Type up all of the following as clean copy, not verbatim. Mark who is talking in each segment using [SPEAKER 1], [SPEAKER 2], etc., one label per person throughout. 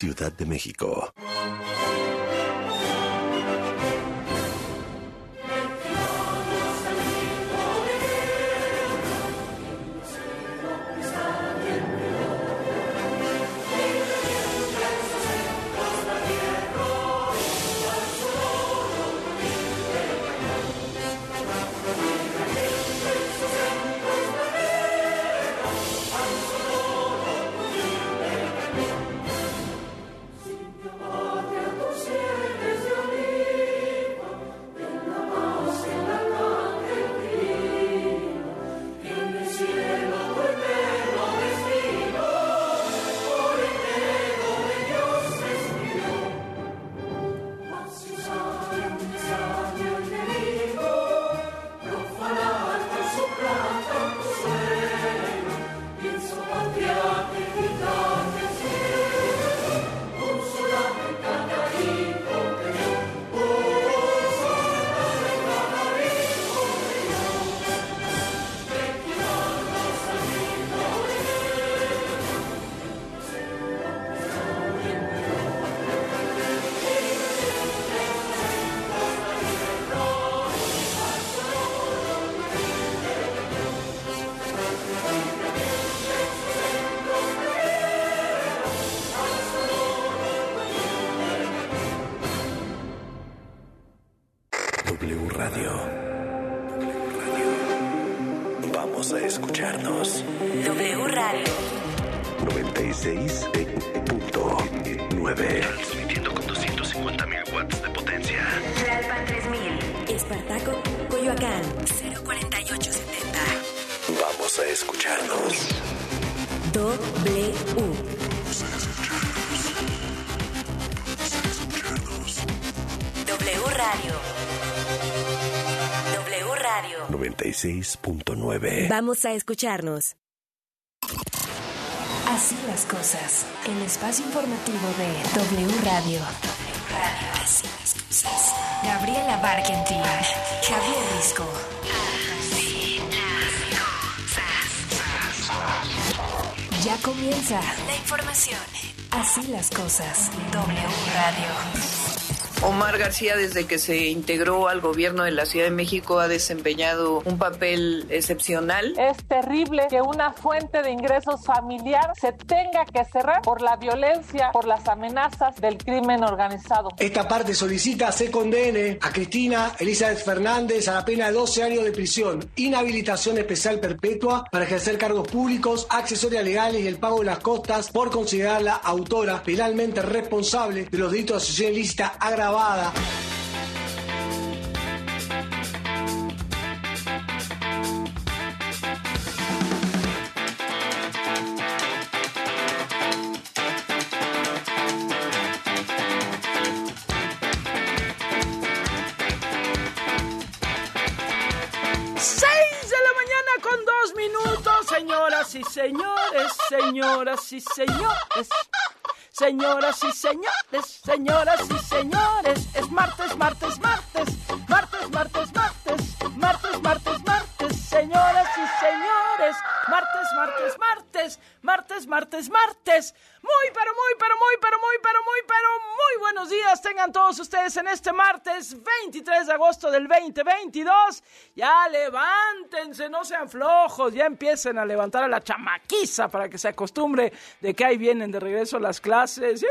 [SPEAKER 1] Ciudad de México. W Radio. Vamos a escucharnos.
[SPEAKER 2] W Radio
[SPEAKER 1] 96.9.
[SPEAKER 3] Transmitiendo con 250.000 watts de potencia.
[SPEAKER 2] Tlalpan 3000. Espartaco, Coyoacán 04870.
[SPEAKER 1] Vamos a escucharnos.
[SPEAKER 2] W. W Radio. W Radio
[SPEAKER 1] 96.9.
[SPEAKER 2] Vamos a escucharnos.
[SPEAKER 4] Así las cosas. El espacio informativo de W Radio.
[SPEAKER 2] Así las cosas.
[SPEAKER 4] Gabriela Barkentin. Javier Risco.
[SPEAKER 2] Así las cosas.
[SPEAKER 4] Ya comienza
[SPEAKER 2] La información.
[SPEAKER 4] Así las cosas. W Radio.
[SPEAKER 5] Omar García, desde que se integró al gobierno de la Ciudad de México, ha desempeñado un papel excepcional.
[SPEAKER 6] Es terrible que una fuente de ingresos familiar se tenga que cerrar por la violencia, por las amenazas del crimen organizado.
[SPEAKER 7] Esta parte solicita se condene a Cristina Elizabeth Fernández a la pena de 12 años de prisión, inhabilitación especial perpetua para ejercer cargos públicos, accesorias legales y el pago de las costas por considerarla autora penalmente responsable de los delitos de asociación ilícita agravada.
[SPEAKER 8] 6:02, señoras y señores, señoras y señores. Señoras y señores, señoras y señores, es martes, martes, martes, martes, martes, martes, martes, martes, martes, señoras y señores, martes, martes, martes, martes, martes, martes. Muy, pero muy, pero muy, pero muy, pero muy, pero muy buenos días tengan todos ustedes en este martes 23 de agosto del 2022. Ya levántense, no sean flojos, ya empiecen a levantar a la chamaquiza para que se acostumbre de que ahí vienen de regreso a las clases.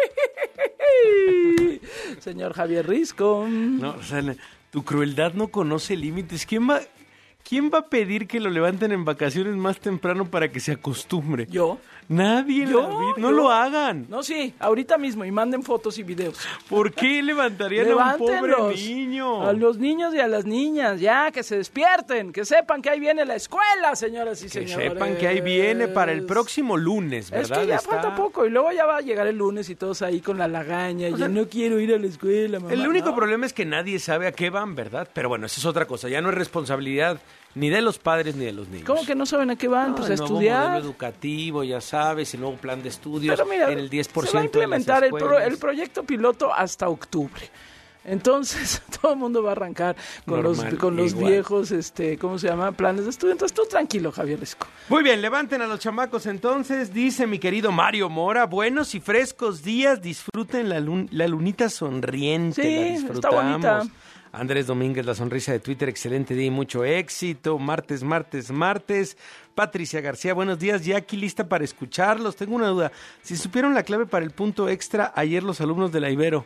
[SPEAKER 8] Señor Javier Risco.
[SPEAKER 9] No, o sea, tu crueldad no conoce límites. ¿Quién va a pedir que lo levanten en vacaciones más temprano para que se acostumbre?
[SPEAKER 8] ¿Yo?
[SPEAKER 9] Nadie en la vida. No lo hagan.
[SPEAKER 8] No, sí, ahorita mismo y manden fotos y videos.
[SPEAKER 9] ¿Por qué levantarían a un pobre niño?
[SPEAKER 8] A los niños y a las niñas, ya, que se despierten, que sepan que ahí viene la escuela, señoras y señores.
[SPEAKER 9] Que sepan que ahí viene para el próximo lunes, ¿verdad?
[SPEAKER 8] Es que ya falta poco y luego ya va a llegar el lunes y todos ahí con la lagaña. Y no quiero ir a la escuela, mamá.
[SPEAKER 9] El único problema es que nadie sabe a qué van, ¿verdad? Pero bueno, esa es otra cosa. Ya no es responsabilidad ni de los padres ni de los niños.
[SPEAKER 8] ¿Cómo que no saben a qué van? Pues a estudiar.
[SPEAKER 9] El nuevo modelo educativo, ya sabes, el nuevo plan de estudios.
[SPEAKER 8] Pero mira,
[SPEAKER 9] en el 10%
[SPEAKER 8] se va a implementar
[SPEAKER 9] de las escuelas.
[SPEAKER 8] el proyecto piloto hasta octubre. Entonces, todo el mundo va a arrancar con los viejos, ¿cómo se llama? Planes de estudio. Entonces, tú tranquilo, Javier Risco.
[SPEAKER 9] Muy bien, levanten a los chamacos entonces, dice mi querido Mario Mora, buenos y frescos días, disfruten la lunita sonriente,
[SPEAKER 8] Sí,
[SPEAKER 9] la disfrutamos.
[SPEAKER 8] está bonita.
[SPEAKER 9] Andrés Domínguez, la sonrisa de Twitter, excelente día y mucho éxito. Martes. Patricia García, buenos días, ya aquí lista para escucharlos. Tengo una duda, si supieron la clave para el punto extra ayer los alumnos de la Ibero.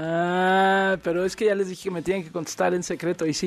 [SPEAKER 8] Pero es que ya les dije que me tienen que contestar en secreto y sí.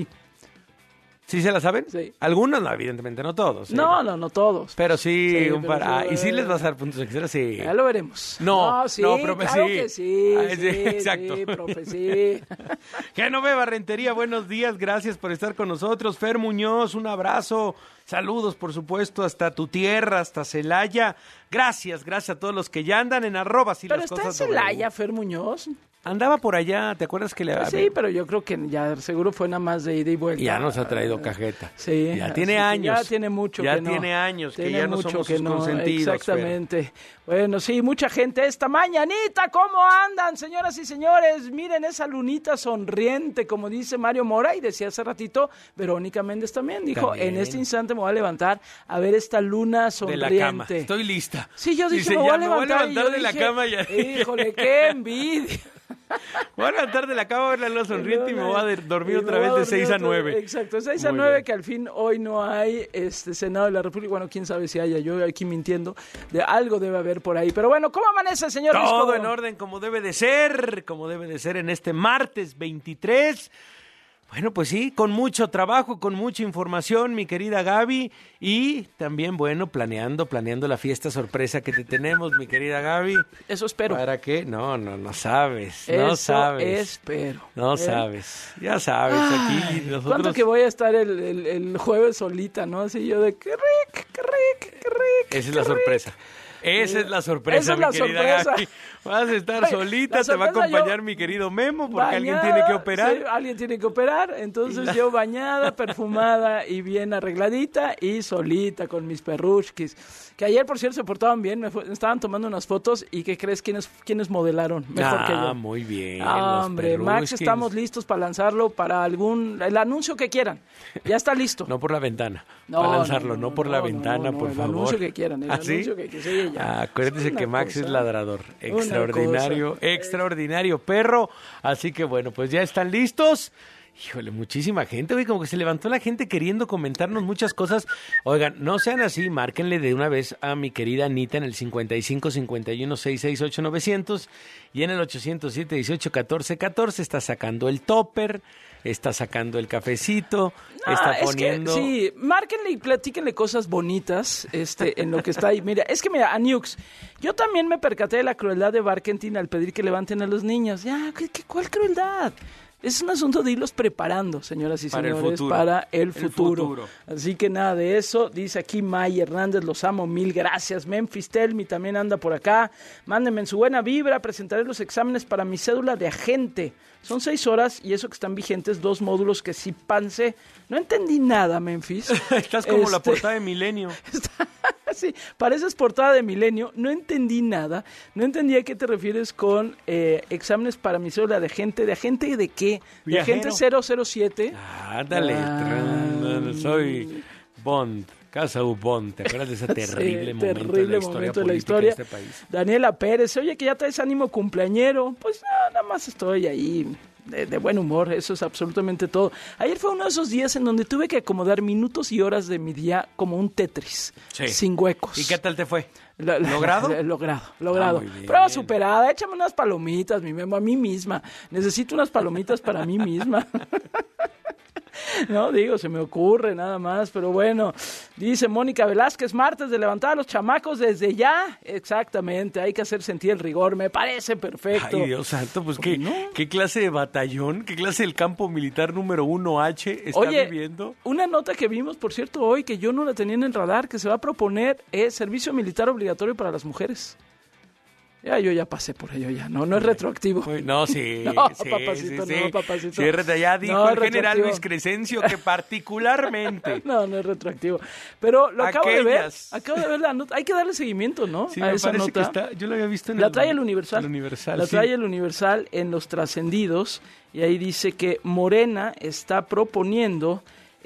[SPEAKER 9] ¿Sí se la saben?
[SPEAKER 8] Sí.
[SPEAKER 9] Algunos, no, evidentemente, no todos.
[SPEAKER 8] No todos.
[SPEAKER 9] Pero sí, un
[SPEAKER 8] pero
[SPEAKER 9] par.
[SPEAKER 8] sí,
[SPEAKER 9] ¿Y sí les vas a dar puntos extras? Sí.
[SPEAKER 8] Ya lo veremos.
[SPEAKER 9] Sí,
[SPEAKER 8] profe, claro que sí.
[SPEAKER 9] Sí, exacto.
[SPEAKER 8] Sí, profe, sí.
[SPEAKER 9] Genove Rentería, buenos días, gracias por estar con nosotros. Fer Muñoz, un abrazo. Saludos, por supuesto, hasta tu tierra, hasta Celaya. Gracias a todos los que ya andan en @ si
[SPEAKER 8] Pero
[SPEAKER 9] las
[SPEAKER 8] está en
[SPEAKER 9] cosas
[SPEAKER 8] Celaya, Fer Muñoz.
[SPEAKER 9] Andaba por allá, ¿te acuerdas que le...
[SPEAKER 8] Sí, pero yo creo que ya seguro fue nada más de ida y vuelta.
[SPEAKER 9] Ya nos ha traído cajeta.
[SPEAKER 8] Sí.
[SPEAKER 9] Ya tiene años.
[SPEAKER 8] Ya tiene mucho
[SPEAKER 9] ya
[SPEAKER 8] que no.
[SPEAKER 9] Tiene años que ya no somos
[SPEAKER 8] que
[SPEAKER 9] sus consentidos.
[SPEAKER 8] Exactamente. Fer. Bueno, sí, mucha gente esta mañanita. ¿Cómo andan, señoras y señores? Miren esa lunita sonriente, como dice Mario Mora. Y decía hace ratito, Verónica Méndez también dijo, en este instante me voy a levantar a ver esta luna sonriente.
[SPEAKER 9] De la cama. Estoy lista.
[SPEAKER 8] Sí, yo dije,
[SPEAKER 9] Dice,
[SPEAKER 8] me voy a levantar
[SPEAKER 9] de la cama. Ya.
[SPEAKER 8] Híjole, qué envidia.
[SPEAKER 9] Voy a levantar de la cama a ver la luna sonriente y me voy a dormir otra vez de 6 a 9.
[SPEAKER 8] Exacto, 6 a 9, que al fin hoy no hay Senado de la República. Bueno, quién sabe si haya, yo aquí mintiendo. Algo debe haber por ahí. Pero bueno, ¿cómo amanece, señor Risco?
[SPEAKER 9] Todo en orden, como debe de ser en este martes 23. Bueno, pues sí, con mucho trabajo, con mucha información, mi querida Gaby, y también, bueno, planeando la fiesta sorpresa que te tenemos, mi querida Gaby.
[SPEAKER 8] Eso espero.
[SPEAKER 9] ¿Para qué? No sabes,
[SPEAKER 8] espero.
[SPEAKER 9] No sabes, ya sabes, aquí nosotros...
[SPEAKER 8] ¿Cuánto que voy a estar el jueves solita, no? Así yo de qué rico.
[SPEAKER 9] Esa es la sorpresa. Esa es la sorpresa, mi querida Gaby. Vas a estar solita, te va a acompañar mi querido Memo, porque alguien tiene que operar.
[SPEAKER 8] Sí, alguien tiene que operar, entonces yo bañada, perfumada y bien arregladita y solita con mis perrushkis. Que ayer, por cierto, se portaban bien, me estaban tomando unas fotos y ¿qué crees? ¿Quiénes modelaron? Mejor que yo.
[SPEAKER 9] Muy bien.
[SPEAKER 8] Hombre, Max, estamos listos para lanzarlo para el anuncio que quieran. Ya está listo.
[SPEAKER 9] No por la ventana. Para lanzarlo, no por la ventana, por favor.
[SPEAKER 8] El anuncio que quieran, el anuncio que sí, ya.
[SPEAKER 9] Acuérdense que Max es ladrador. Extraordinario perro. Así que bueno, pues ya están listos. Híjole, muchísima gente, oye, como que se levantó la gente queriendo comentarnos muchas cosas. Oigan, no sean así, márquenle de una vez a mi querida Anita en el 55 51 668 900 y en el 807 18 14 14. Está sacando el topper, está sacando el cafecito, está poniendo...
[SPEAKER 8] Sí, márquenle y platíquenle cosas bonitas en lo que está ahí. Mira, Aniux, yo también me percaté de la crueldad de Barkentin al pedir que levanten a los niños. Ya, ¿cuál crueldad? Es un asunto de irlos preparando, señoras y señores, para el futuro. Así que nada de eso. Dice aquí May Hernández, los amo, mil gracias. Memphis Telmi también anda por acá. Mándenme en su buena vibra, presentaré los exámenes para mi cédula de agente. Son 6 horas y eso que están vigentes, 2 módulos que sí pansé. No entendí nada, Memphis.
[SPEAKER 9] Estás como la portada de Milenio.
[SPEAKER 8] Sí, pareces portada de Milenio. No entendí nada. No entendí a qué te refieres con exámenes para mi cédula de agente. ¿De agente de qué? ¿De agente 007?
[SPEAKER 9] Ándale, soy Bond. Casa Bond, ¿te acuerdas de ese terrible momento de la historia de este país?
[SPEAKER 8] Daniela Pérez, oye, que ya traes ánimo cumpleañero. Pues nada más estoy ahí de buen humor, eso es absolutamente todo. Ayer fue uno de esos días en donde tuve que acomodar minutos y horas de mi día como un Tetris, sin huecos.
[SPEAKER 9] ¿Y qué tal te fue? ¿Logrado?
[SPEAKER 8] Logrado. Prueba superada, échame unas palomitas, mi Memo, a mí misma. Necesito unas palomitas para mí misma. No, digo, se me ocurre nada más, pero bueno, dice Mónica Velázquez, martes de levantar a los chamacos desde ya. Exactamente, hay que hacer sentir el rigor, me parece perfecto.
[SPEAKER 9] Ay, Dios santo, pues ¿qué clase de batallón, qué clase del campo militar número 1H está viviendo?
[SPEAKER 8] Una nota que vimos, por cierto, hoy, que yo no la tenía en el radar, que se va a proponer servicio militar obligatorio para las mujeres. Yo ya pasé por ello ya, no es retroactivo.
[SPEAKER 9] No, sí,
[SPEAKER 8] No,
[SPEAKER 9] sí,
[SPEAKER 8] papacito,
[SPEAKER 9] sí,
[SPEAKER 8] no,
[SPEAKER 9] sí.
[SPEAKER 8] papacito.
[SPEAKER 9] Sí, ya dijo
[SPEAKER 8] No,
[SPEAKER 9] el general
[SPEAKER 8] retroactivo.
[SPEAKER 9] Luis Crescencio que particularmente...
[SPEAKER 8] No es retroactivo. Pero lo acabo de ver
[SPEAKER 9] Aquellas.
[SPEAKER 8] la nota. Hay que darle seguimiento, ¿no?
[SPEAKER 9] Sí,
[SPEAKER 8] a
[SPEAKER 9] me
[SPEAKER 8] esa
[SPEAKER 9] parece que
[SPEAKER 8] nota.
[SPEAKER 9] está... Yo lo había visto en
[SPEAKER 8] La trae el Universal.
[SPEAKER 9] Universal,
[SPEAKER 8] La
[SPEAKER 9] sí.
[SPEAKER 8] trae el Universal en Los Trascendidos. Y ahí dice que Morena está proponiendo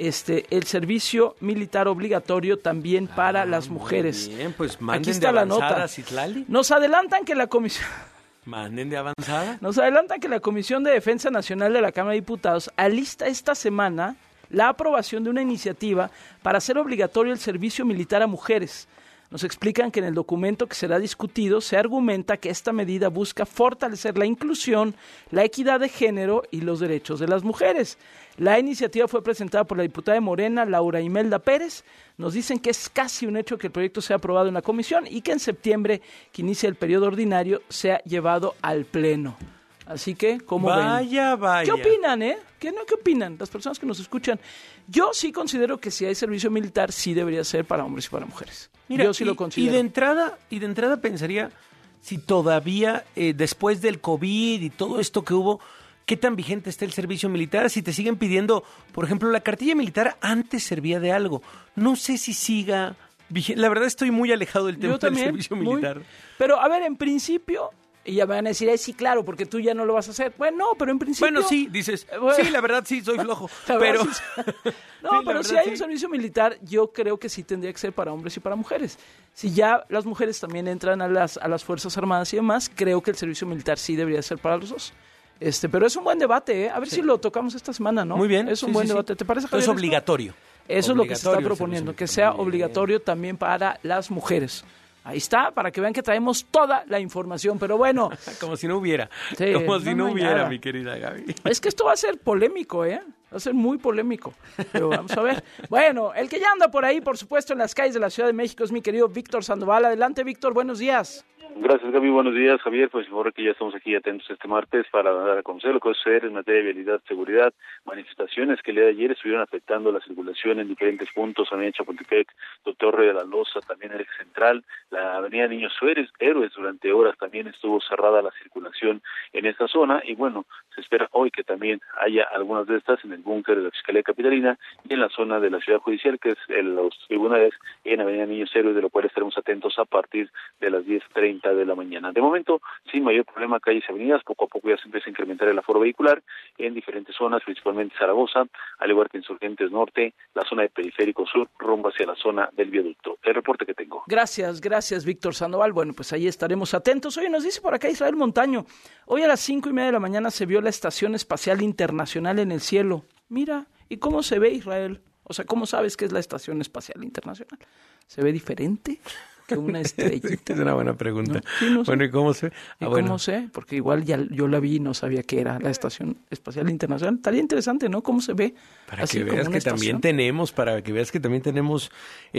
[SPEAKER 8] el servicio militar obligatorio también para las mujeres.
[SPEAKER 9] Muy bien, pues manden
[SPEAKER 8] Aquí está
[SPEAKER 9] de
[SPEAKER 8] la
[SPEAKER 9] avanzada,
[SPEAKER 8] nota.
[SPEAKER 9] Citlali.
[SPEAKER 8] Nos adelantan que la comisión...
[SPEAKER 9] Manden de avanzada.
[SPEAKER 8] Nos adelanta que la Comisión de Defensa Nacional de la Cámara de Diputados alista esta semana la aprobación de una iniciativa para hacer obligatorio el servicio militar a mujeres. Nos explican que en el documento que será discutido se argumenta que esta medida busca fortalecer la inclusión, la equidad de género y los derechos de las mujeres. La iniciativa fue presentada por la diputada de Morena, Laura Imelda Pérez. Nos dicen que es casi un hecho que el proyecto sea aprobado en la comisión y que en septiembre, que inicia el periodo ordinario, sea llevado al pleno. Así que, ¿cómo ven?
[SPEAKER 9] Vaya.
[SPEAKER 8] ¿Qué opinan, ¿Qué opinan las personas que nos escuchan? Yo sí considero que si hay servicio militar, sí debería ser para hombres y para mujeres.
[SPEAKER 9] Mira,
[SPEAKER 8] yo sí lo considero.
[SPEAKER 9] Y de entrada pensaría, si todavía, después del COVID y todo esto que hubo, ¿qué tan vigente está el servicio militar? Si te siguen pidiendo, por ejemplo, la cartilla militar antes servía de algo. No sé si siga vigente. La verdad estoy muy alejado del tema del servicio militar.
[SPEAKER 8] Pero, a ver, en principio... Y ya me van a decir, sí, claro, porque tú ya no lo vas a hacer. Bueno, no, pero en principio...
[SPEAKER 9] Bueno, sí, dices, sí, la verdad sí, soy flojo,
[SPEAKER 8] pero...
[SPEAKER 9] Sí,
[SPEAKER 8] no,
[SPEAKER 9] sí,
[SPEAKER 8] pero si hay un servicio militar, yo creo que sí tendría que ser para hombres y para mujeres. Si ya las mujeres también entran a las Fuerzas Armadas y demás, creo que el servicio militar sí debería ser para los dos. Pero es un buen debate, A ver si lo tocamos esta semana, ¿no?
[SPEAKER 9] Muy bien.
[SPEAKER 8] Es un buen debate. ¿Te parece, Javier?
[SPEAKER 9] Es obligatorio.
[SPEAKER 8] Eso es lo que se está proponiendo, que sea obligatorio también para las mujeres. Ahí está, para que vean que traemos toda la información, pero bueno.
[SPEAKER 9] Como si no hubiera.
[SPEAKER 8] Sí,
[SPEAKER 9] como si no hubiera,
[SPEAKER 8] nada.
[SPEAKER 9] mi querida Gaby.
[SPEAKER 8] Es que esto va a ser polémico, Va a ser muy polémico. Pero vamos a ver. Bueno, el que ya anda por ahí, por supuesto, en las calles de la Ciudad de México es mi querido Víctor Sandoval. Adelante, Víctor, buenos días.
[SPEAKER 10] Gracias, Gaby. Buenos días, Javier. Pues ahora que ya estamos aquí atentos este martes para dar a conocer lo que va a suceder en materia de vialidad, seguridad, manifestaciones que el día de ayer estuvieron afectando la circulación en diferentes puntos, Avenida Chapultepec, Doctor Rey de la Loza, también el eje central, la Avenida Niños Héroes durante horas también estuvo cerrada la circulación en esta zona y bueno, se espera hoy que también haya algunas de estas en el búnker de la Fiscalía Capitalina y en la zona de la Ciudad Judicial, que es en los tribunales en Avenida Niños Héroes, de lo cual estaremos atentos a partir de las 10:30 de la mañana. De momento, sin mayor problema, calles y avenidas, poco a poco ya se empieza a incrementar el aforo vehicular en diferentes zonas, principalmente Zaragoza, al igual que Insurgentes Norte, la zona de Periférico Sur, rumbo hacia la zona del viaducto. El reporte que tengo.
[SPEAKER 8] Gracias, Víctor Sandoval. Bueno, pues ahí estaremos atentos. Oye, nos dice por acá Israel Montaño, hoy a las 5:30 de la mañana se vio la Estación Espacial Internacional en el cielo. Mira, ¿y cómo se ve, Israel? O sea, ¿cómo sabes que es la Estación Espacial Internacional? ¿Se ve diferente que una estrellita?
[SPEAKER 9] Es una buena pregunta.
[SPEAKER 8] ¿No? Sí, no sé.
[SPEAKER 9] Bueno, ¿y cómo sé?
[SPEAKER 8] ¿Cómo sé? Porque igual ya yo la vi y no sabía que era la Estación Espacial Internacional. Estaría interesante, ¿no? ¿Cómo se ve?
[SPEAKER 9] Para
[SPEAKER 8] así
[SPEAKER 9] que veas
[SPEAKER 8] como
[SPEAKER 9] que
[SPEAKER 8] una
[SPEAKER 9] también
[SPEAKER 8] estación.
[SPEAKER 9] tenemos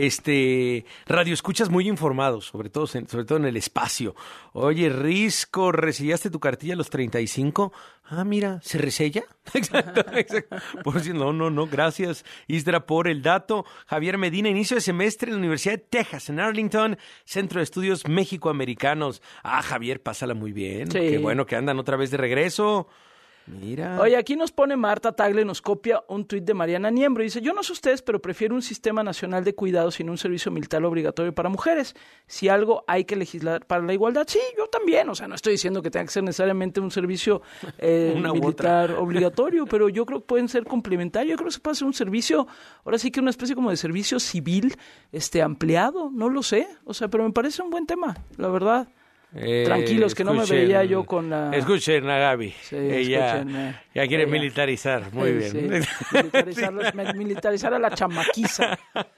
[SPEAKER 9] radioescuchas muy informados, sobre todo en el espacio. Oye, Risco, ¿resillaste tu cartilla a los 35? Ah, mira, ¿se resella? Exacto. Por si no, gracias, Isdra, por el dato. Javier Medina, inicio de semestre en la Universidad de Texas, en Arlington, Centro de Estudios México-Americanos. Ah, Javier, pásala muy bien.
[SPEAKER 8] Sí.
[SPEAKER 9] Qué bueno que andan otra vez de regreso. Mira.
[SPEAKER 8] Oye, aquí nos pone Marta Tagle, nos copia un tuit de Mariana Niembro. Dice, yo no sé ustedes, pero prefiero un sistema nacional de cuidados sin un servicio militar obligatorio para mujeres. Si algo hay que legislar para la igualdad, sí, yo también. O sea, no estoy diciendo que tenga que ser necesariamente un servicio militar obligatorio, pero yo creo que pueden ser complementarios. Yo creo que se puede hacer un servicio, ahora sí que una especie como de servicio civil ampliado, no lo sé. O sea, pero me parece un buen tema, la verdad. Tranquilos, que no me veía yo con la...
[SPEAKER 9] Escuchen a Gaby.
[SPEAKER 8] Sí,
[SPEAKER 9] ella ya quiere militarizar. Muy bien.
[SPEAKER 8] Sí. Militarizar a la chamaquiza.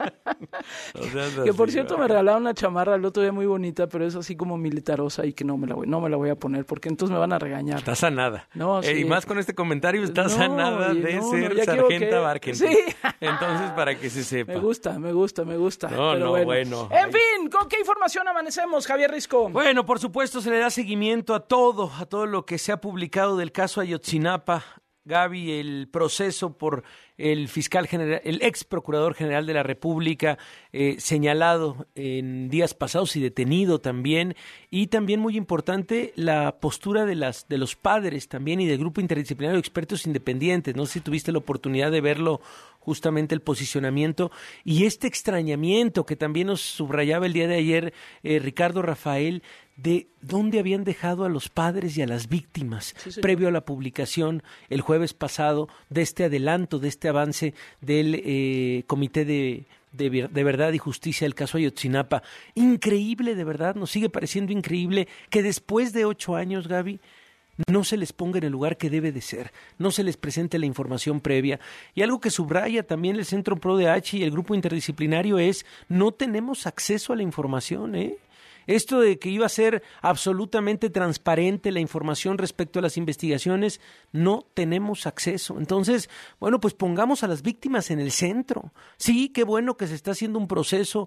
[SPEAKER 8] Que por cierto me regalaron una chamarra el otro día muy bonita, pero es así como militarosa y que no me la voy a poner porque entonces me van a regañar.
[SPEAKER 9] Está sanada.
[SPEAKER 8] No, sí.
[SPEAKER 9] Y más con este comentario está sanada de ser
[SPEAKER 8] ya
[SPEAKER 9] sargenta Barkentin.
[SPEAKER 8] Sí.
[SPEAKER 9] Entonces, para que se sepa.
[SPEAKER 8] Me gusta.
[SPEAKER 9] No,
[SPEAKER 8] pero
[SPEAKER 9] bueno.
[SPEAKER 8] En fin, ¿con qué información amanecemos, Javier Risco?
[SPEAKER 9] Bueno, por supuesto se le da seguimiento a todo lo que se ha publicado del caso Ayotzinapa. Gaby, el proceso por el fiscal general, el ex procurador general de la República, señalado en días pasados y detenido también, y también muy importante la postura de los padres también y del grupo interdisciplinario de expertos independientes. No sé si tuviste la oportunidad de verlo, justamente el posicionamiento y este extrañamiento que también nos subrayaba el día de ayer Ricardo Rafael, de dónde habían dejado a los padres y a las víctimas previo a la publicación el jueves pasado de este adelanto, de este avance del Comité de Verdad y Justicia del caso Ayotzinapa. Increíble, de verdad, nos sigue pareciendo increíble que después de 8 años, Gaby, no se les ponga en el lugar que debe de ser, no se les presente la información previa. Y algo que subraya también el Centro ProDH y el grupo interdisciplinario es, no tenemos acceso a la información, Esto de que iba a ser absolutamente transparente la información respecto a las investigaciones, no tenemos acceso. Entonces, bueno, pues pongamos a las víctimas en el centro. Sí, qué bueno que se está haciendo un proceso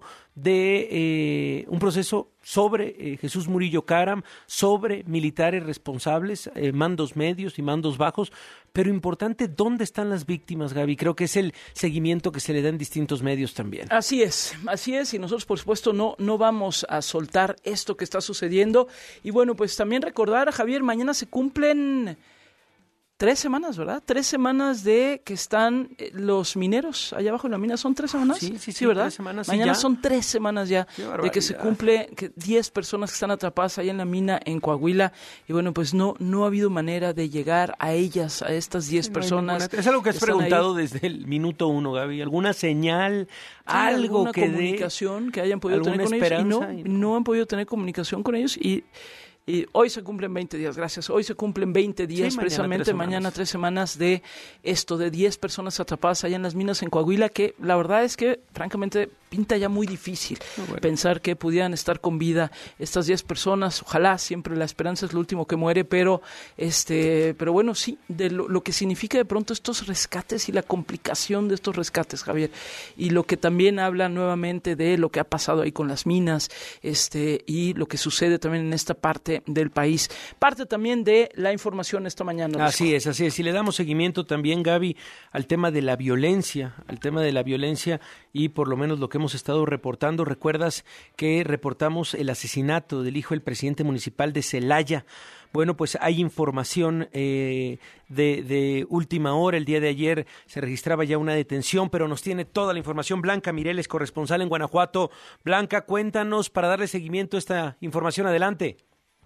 [SPEAKER 9] sobre Jesús Murillo Caram, sobre militares responsables, mandos medios y mandos bajos, pero importante, ¿dónde están las víctimas, Gaby? Creo que es el seguimiento que se le da en distintos medios también.
[SPEAKER 8] Así es, y nosotros, por supuesto, no vamos a soltar esto que está sucediendo. Y bueno, pues también recordar, Javier, mañana se cumplen 3 semanas, ¿verdad? 3 semanas de que están los mineros allá abajo en la mina. ¿Son 3 semanas?
[SPEAKER 9] Sí,
[SPEAKER 8] ¿verdad?
[SPEAKER 9] 3 semanas.
[SPEAKER 8] Mañana
[SPEAKER 9] ya.
[SPEAKER 8] son 3 semanas ya de que se cumple que 10 personas que están atrapadas ahí en la mina en Coahuila. Y bueno, pues no ha habido manera de llegar a ellas, a estas 10 personas.
[SPEAKER 9] Es algo que has preguntado desde el minuto 1, Gaby. ¿Alguna señal, algo que
[SPEAKER 8] comunicación que hayan podido tener con ellos? Y no han podido tener comunicación con ellos y hoy se cumplen 20 días, gracias. Hoy se cumplen 20 días, precisamente mañana 3 semanas de esto, de 10 personas atrapadas allá en las minas en Coahuila, que la verdad es que, francamente, pinta ya muy difícil pensar que pudieran estar con vida estas 10 personas. Ojalá, siempre la esperanza es lo último que muere, pero bueno, sí, de lo que significa de pronto estos rescates y la complicación de estos rescates, Javier, y lo que también habla nuevamente de lo que ha pasado ahí con las minas, y lo que sucede también en esta parte del país. Parte también de la información esta mañana.
[SPEAKER 9] Así es. Y le damos seguimiento también, Gaby, al tema de la violencia, y por lo menos lo que hemos estado reportando. ¿Recuerdas que reportamos el asesinato del hijo del presidente municipal de Celaya? Bueno, pues hay información de última hora. El día de ayer se registraba ya una detención, pero nos tiene toda la información Blanca Mireles, corresponsal en Guanajuato. Blanca, cuéntanos para darle seguimiento a esta información. Adelante.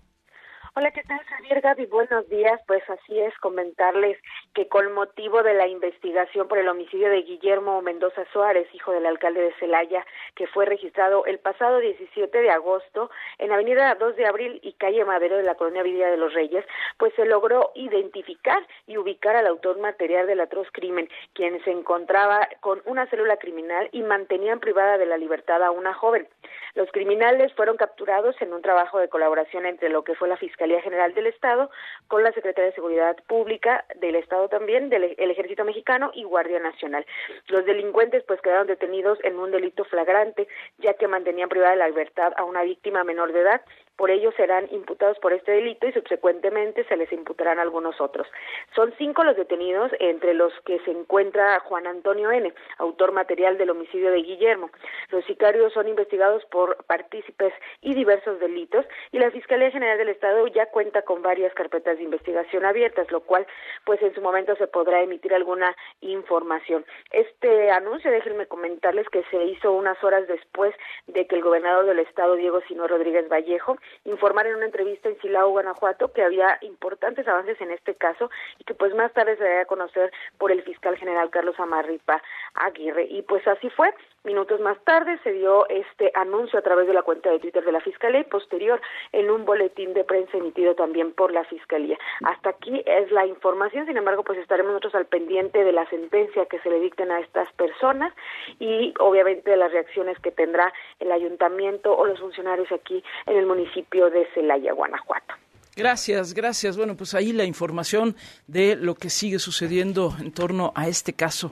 [SPEAKER 11] Hola, ¿qué tal, Javier? Gaby, buenos días. Pues así es, comentarles que con motivo de la investigación por el homicidio de Guillermo Mendoza Suárez, hijo del alcalde de Celaya, que fue registrado el pasado 17 de agosto en Avenida 2 de Abril y calle Madero de la colonia Villa de los Reyes, pues se logró identificar y ubicar al autor material del atroz crimen, quien se encontraba con una célula criminal y mantenían privada de la libertad a una joven. Los criminales fueron capturados en un trabajo de colaboración entre lo que fue la Fiscalía General del Estado con la Secretaría de Seguridad Pública del Estado también, el Ejército Mexicano y Guardia Nacional. Los delincuentes pues quedaron detenidos en un delito flagrante, ya que mantenían privada de la libertad a una víctima menor de edad. Por ello serán imputados por este delito y subsecuentemente se les imputarán algunos otros. Son 5 los detenidos, entre los que se encuentra Juan Antonio N., autor material del homicidio de Guillermo. Los sicarios son investigados por partícipes y diversos delitos y la Fiscalía General del Estado ya cuenta con varias carpetas de investigación abiertas, lo cual pues en su momento se podrá emitir alguna información. Este anuncio, déjenme comentarles que se hizo unas horas después de que el gobernador del Estado, Diego Sinue Rodríguez Vallejo, informar en una entrevista en Silao, Guanajuato, que había importantes avances en este caso y que pues más tarde se daría a conocer por el fiscal general Carlos Amarripa Aguirre. Y pues así fue. Minutos más tarde se dio este anuncio a través de la cuenta de Twitter de la Fiscalía y posterior en un boletín de prensa emitido también por la Fiscalía. Hasta aquí es la información, sin embargo, pues estaremos nosotros al pendiente de la sentencia que se le dicten a estas personas y obviamente de las reacciones que tendrá el ayuntamiento o los funcionarios aquí en el municipio de Celaya, Guanajuato.
[SPEAKER 8] Gracias. Bueno, pues ahí la información de lo que sigue sucediendo en torno a este caso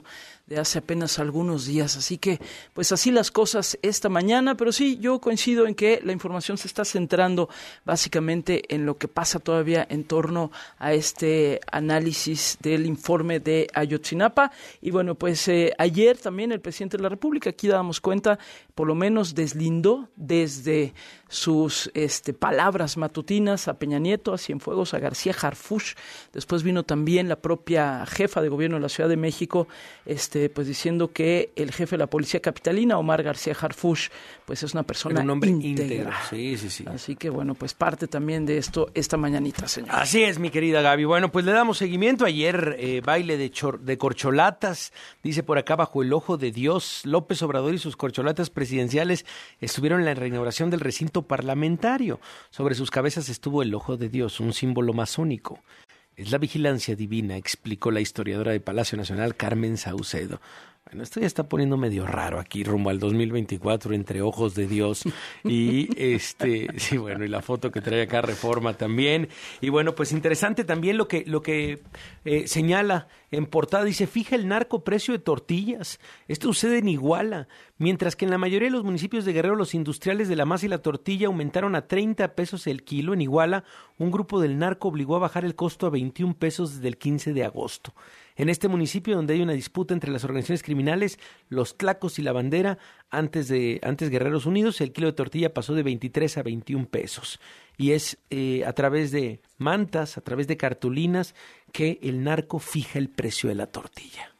[SPEAKER 8] de hace apenas algunos días. Así que, pues así las cosas esta mañana, pero sí, yo coincido en que la información se está centrando básicamente en lo que pasa todavía en torno a este análisis del informe de Ayotzinapa. Y bueno, pues ayer también el presidente de la República, aquí dábamos cuenta, por lo menos deslindó desde sus palabras matutinas a Peña Nieto, a Cienfuegos, a García Harfuch. Después vino también la propia jefa de gobierno de la Ciudad de México, pues diciendo que el jefe de la policía capitalina, Omar García Harfuch, pues es una persona
[SPEAKER 9] un hombre
[SPEAKER 8] íntegra.
[SPEAKER 9] íntegro. Sí.
[SPEAKER 8] Así que bueno, pues parte también de esto esta mañanita, señor.
[SPEAKER 9] Así es, mi querida Gaby. Bueno, pues le damos seguimiento. Ayer baile de corcholatas, dice por acá, bajo el ojo de Dios. López Obrador y sus corcholatas presidenciales estuvieron en la reinauguración del recinto parlamentario. Sobre sus cabezas estuvo el ojo de Dios, un símbolo masónico. Es la vigilancia divina, explicó la historiadora de Palacio Nacional, Carmen Saucedo. Bueno, esto ya está poniendo medio raro aquí rumbo al 2024 entre ojos de Dios y sí, bueno, y la foto que trae acá Reforma también. Y bueno, pues interesante también lo que señala en portada, dice, fija el narco precio de tortillas. Esto sucede en Iguala, mientras que en la mayoría de los municipios de Guerrero los industriales de la masa y la tortilla aumentaron a 30 pesos el kilo. En Iguala, un grupo del narco obligó a bajar el costo a 21 pesos desde el 15 de agosto. En este municipio, donde hay una disputa entre las organizaciones criminales, los Tlacos y la Bandera, antes Guerreros Unidos, el kilo de tortilla pasó de 23 a 21 pesos. Y es a través de mantas, a través de cartulinas, que el narco fija el precio de la tortilla.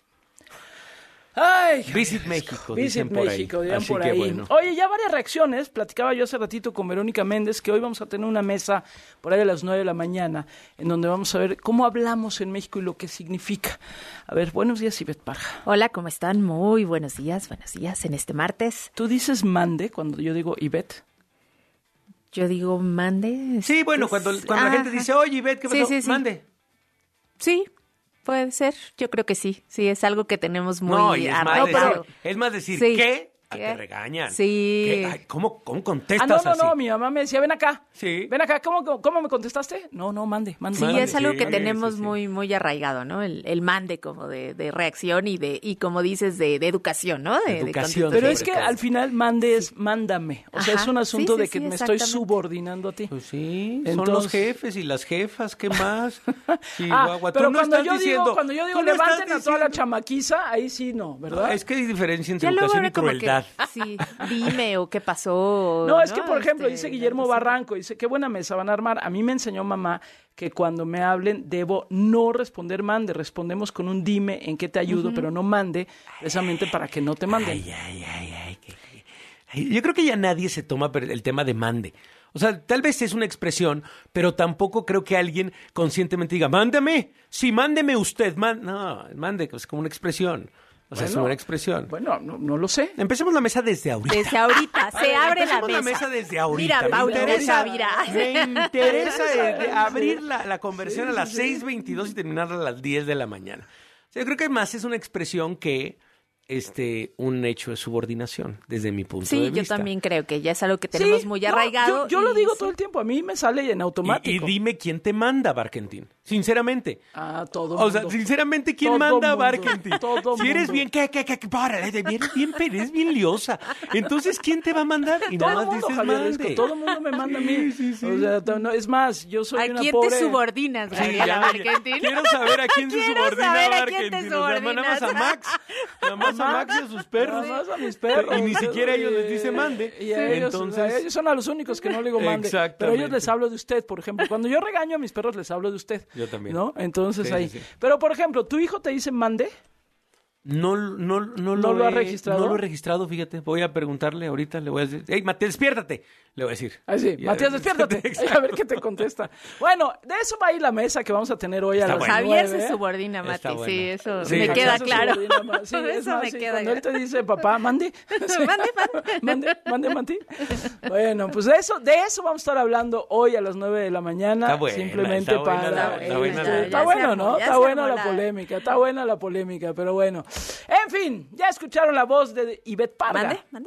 [SPEAKER 8] Ay,
[SPEAKER 9] Visit México,
[SPEAKER 8] Visit
[SPEAKER 9] dicen por
[SPEAKER 8] México,
[SPEAKER 9] ahí.
[SPEAKER 8] dirán
[SPEAKER 9] Así
[SPEAKER 8] por
[SPEAKER 9] que
[SPEAKER 8] ahí.
[SPEAKER 9] bueno.
[SPEAKER 8] Oye, ya varias reacciones. Platicaba yo hace ratito con Verónica Méndez que hoy vamos a tener una mesa por ahí a las 9 de la mañana en donde vamos a ver cómo hablamos en México y lo que significa. A ver, buenos días, Ivette Parra.
[SPEAKER 12] Hola, ¿cómo están? Muy buenos días en este martes.
[SPEAKER 8] ¿Tú dices mande cuando yo digo Ivette?
[SPEAKER 12] Yo digo mande.
[SPEAKER 9] Sí, bueno, cuando la gente dice, oye, Ivette, ¿qué pasó?
[SPEAKER 12] Sí.
[SPEAKER 9] Mande.
[SPEAKER 12] Sí. Puede ser, yo creo que sí, es algo que tenemos muy
[SPEAKER 9] no, y
[SPEAKER 12] arraigado.
[SPEAKER 9] Es más decir,
[SPEAKER 12] sí.
[SPEAKER 9] ¿qué? Te regañan.
[SPEAKER 12] Sí.
[SPEAKER 9] Ay, ¿cómo contestas así?
[SPEAKER 8] No, mi mamá me decía, ven acá.
[SPEAKER 9] Sí.
[SPEAKER 8] Ven acá, ¿cómo me contestaste? No, mande.
[SPEAKER 12] Sí, es algo que tenemos muy arraigado, ¿no? El mande como de reacción y como dices, de educación, ¿no? De
[SPEAKER 9] educación.
[SPEAKER 8] Pero es que al final mande es mándame. O sea, es un asunto de que me estoy subordinando a ti.
[SPEAKER 9] Pues sí,
[SPEAKER 8] entonces,
[SPEAKER 9] son los jefes y las jefas, ¿qué más?
[SPEAKER 8] Chihuahua. Pero cuando yo digo levanten a toda la chamaquiza, ahí sí no, ¿verdad?
[SPEAKER 9] Es que hay diferencia entre educación y crueldad.
[SPEAKER 12] Sí, dime o qué pasó.
[SPEAKER 8] No, es que, por ejemplo, dice Guillermo Barranco, dice, qué buena mesa van a armar. A mí me enseñó mamá que cuando me hablen debo no responder mande, respondemos con un dime en qué te ayudo, pero no mande, precisamente para que no te manden.
[SPEAKER 9] Yo creo que ya nadie se toma el tema de mande. O sea, tal vez es una expresión, pero tampoco creo que alguien conscientemente diga, mándame, sí, mándeme usted. No, mande, es como una expresión. O sea, es una expresión.
[SPEAKER 8] Bueno, no lo sé.
[SPEAKER 9] Empecemos la mesa desde ahorita.
[SPEAKER 12] Desde ahorita, se abre la mesa.
[SPEAKER 9] La mesa desde ahorita.
[SPEAKER 12] Mira, Paula,
[SPEAKER 9] me interesa abrir la conversión a las 6:22 y terminarla a las 10 de la mañana. O sea, yo creo que más es una expresión que un hecho de subordinación, desde mi punto de vista.
[SPEAKER 12] Sí, yo también creo que ya es algo que tenemos muy arraigado.
[SPEAKER 8] Yo lo digo todo el tiempo, a mí me sale en automático.
[SPEAKER 9] Y dime quién te manda, Barkentin. Sinceramente.
[SPEAKER 8] Todo
[SPEAKER 9] mundo. O sea, sinceramente, ¿quién manda a Barkentin?
[SPEAKER 8] Si
[SPEAKER 9] eres bien, eres bien liosa. Entonces, ¿quién te va a mandar? Y
[SPEAKER 8] todo
[SPEAKER 9] nada más
[SPEAKER 8] mundo,
[SPEAKER 9] dices mande.
[SPEAKER 8] Todo el mundo me manda a mí. Sí. O sea, no, es más, yo soy una pobre...
[SPEAKER 12] ¿A quién te subordinas, Gabriela Barkentin?
[SPEAKER 9] Quiero saber a quién se subordina Barkentin. O sea, nada más a Max. Nada más a Max y a sus perros.
[SPEAKER 8] Nada más a mis perros.
[SPEAKER 9] Y ni siquiera ellos les dice mande.
[SPEAKER 8] Y a ellos son a los únicos que no le digo mande. Pero a ellos les hablo de usted, por ejemplo. Cuando yo regaño a mis perros les hablo de usted.
[SPEAKER 9] Yo también.
[SPEAKER 8] ¿No? Entonces ahí. Sí. Pero, por ejemplo, ¿tu hijo te dice mande?
[SPEAKER 9] No lo
[SPEAKER 8] ha registrado.
[SPEAKER 9] No lo he registrado, fíjate. Voy a preguntarle ahorita, le voy a decir, ¡Ey, Matías, despiértate! Le voy a decir.
[SPEAKER 8] Sí, Matías, despiértate. A ver qué te contesta. Bueno, de eso va a ir la mesa que vamos a tener hoy a las 9.
[SPEAKER 12] Javier se subordina, Mati. Sí, eso me queda claro.
[SPEAKER 8] Sí, eso me queda cuando él te dice, papá, mande. Mande, Mati. Bueno, pues de eso vamos a estar hablando hoy a las 9 de la mañana.
[SPEAKER 9] Está buena,
[SPEAKER 8] simplemente para...
[SPEAKER 9] Está
[SPEAKER 8] bueno, ¿no? Está buena la polémica, pero bueno. En fin, ya escucharon la voz de Ivette Parra.
[SPEAKER 12] ¿Mande?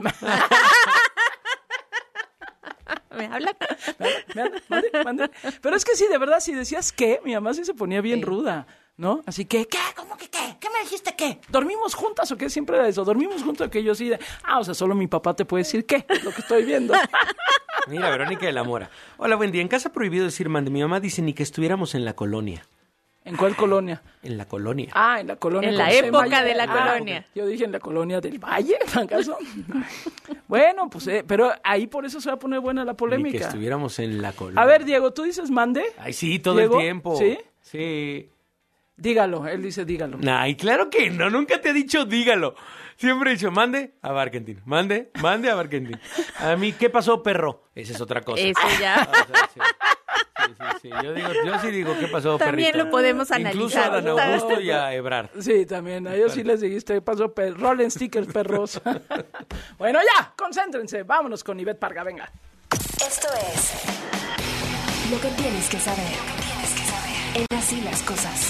[SPEAKER 12] ¿Me habla?
[SPEAKER 8] Mande. Pero es que sí, de verdad, si decías que, mi mamá sí se ponía bien ruda. ¿no? Así que, ¿qué? ¿Cómo que qué? ¿Qué me dijiste qué? ¿Dormimos juntas o qué? Siempre era eso, ¿dormimos juntas o qué? Yo sí o sea, solo mi papá te puede decir qué, es lo que estoy viendo.
[SPEAKER 9] Mira, Verónica de la Mora. Hola, buen día. En casa prohibido decir mande. Mi mamá dice ni que estuviéramos en la colonia.
[SPEAKER 8] ¿En cuál colonia?
[SPEAKER 9] En la colonia.
[SPEAKER 8] Ah, en la colonia.
[SPEAKER 12] En la época de la colonia.
[SPEAKER 8] Yo dije en la colonia del Valle, ¿acaso? Bueno, pues, pero ahí por eso se va a poner buena la polémica.
[SPEAKER 9] Ni que estuviéramos en la colonia.
[SPEAKER 8] A ver, Diego, ¿tú dices mande?
[SPEAKER 9] Ay, sí, todo
[SPEAKER 8] ¿Diego?
[SPEAKER 9] el tiempo.
[SPEAKER 8] ¿Sí?
[SPEAKER 9] Sí.
[SPEAKER 8] Dígalo, él dice dígalo.
[SPEAKER 9] Ay, claro que no, nunca te he dicho dígalo. Siempre he dicho mande a Barkentin, mande a Barkentin. A mí, ¿qué pasó, perro? Esa es otra cosa.
[SPEAKER 12] Eso ya.
[SPEAKER 9] O sea, sí. Yo sí digo, ¿qué pasó,
[SPEAKER 12] también
[SPEAKER 9] perrito?
[SPEAKER 12] Lo podemos analizar.
[SPEAKER 9] Incluso a Dan Augusto y a Ebrard.
[SPEAKER 8] Sí, también. A ellos sí les dijiste, ¿qué pasó? Rolen stickers, perros. Bueno, ya, concéntrense. Vámonos con Ivette Parga, venga.
[SPEAKER 4] Esto es lo que tienes que saber. En Así las Cosas.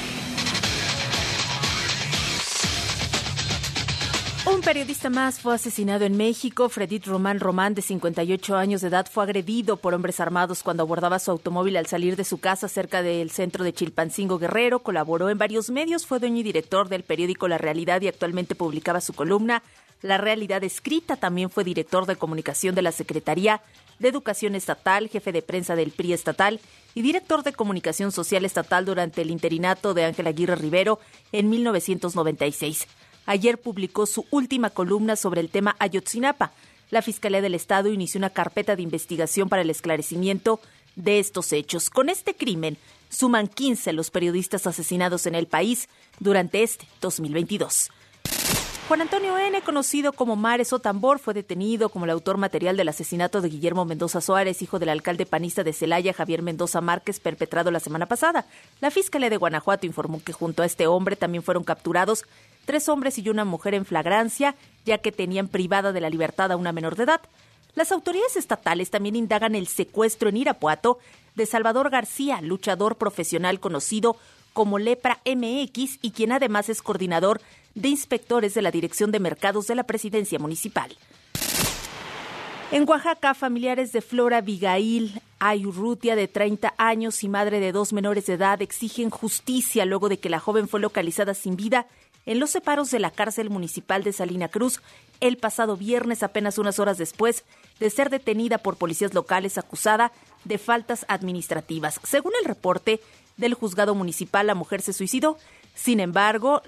[SPEAKER 12] Un periodista más fue asesinado en México. Fredit Román Román, de 58 años de edad, fue agredido por hombres armados cuando abordaba su automóvil al salir de su casa cerca del centro de Chilpancingo, Guerrero. Colaboró en varios medios, fue dueño y director del periódico La Realidad y actualmente publicaba su columna La Realidad Escrita. También fue director de comunicación de la Secretaría de Educación Estatal, jefe de prensa del PRI estatal y director de comunicación social estatal durante el interinato de Ángel Aguirre Rivero en 1996. Ayer publicó su última columna sobre el tema Ayotzinapa. La Fiscalía del Estado inició una carpeta de investigación para el esclarecimiento de estos hechos. Con este crimen, suman 15 los periodistas asesinados en el país durante este 2022. Juan Antonio N., conocido como Mares o Tambor, fue detenido como el autor material del asesinato de Guillermo Mendoza Suárez, hijo del alcalde panista de Celaya, Javier Mendoza Márquez, perpetrado la semana pasada. La Fiscalía de Guanajuato informó que junto a este hombre también fueron capturados 3 hombres y una mujer en flagrancia, ya que tenían privada de la libertad a una menor de edad. Las autoridades estatales también indagan el secuestro en Irapuato de Salvador García, luchador profesional conocido como Lepra MX y quien además es coordinador de inspectores de la Dirección de Mercados de la Presidencia Municipal. En Oaxaca, familiares de Flora Abigail Ayurrutia, de 30 años y madre de 2 menores de edad, exigen justicia luego de que la joven fue localizada sin vida en los separos de la cárcel municipal de Salina Cruz el pasado viernes, apenas unas horas después de ser detenida por policías locales acusada de faltas administrativas. Según el reporte del juzgado municipal, la mujer se suicidó. Sin embargo,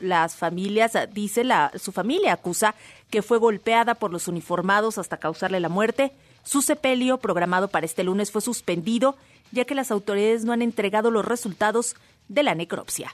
[SPEAKER 12] su familia acusa que fue golpeada por los uniformados hasta causarle la muerte. Su sepelio, programado para este lunes, fue suspendido, ya que las autoridades no han entregado los resultados de la necropsia.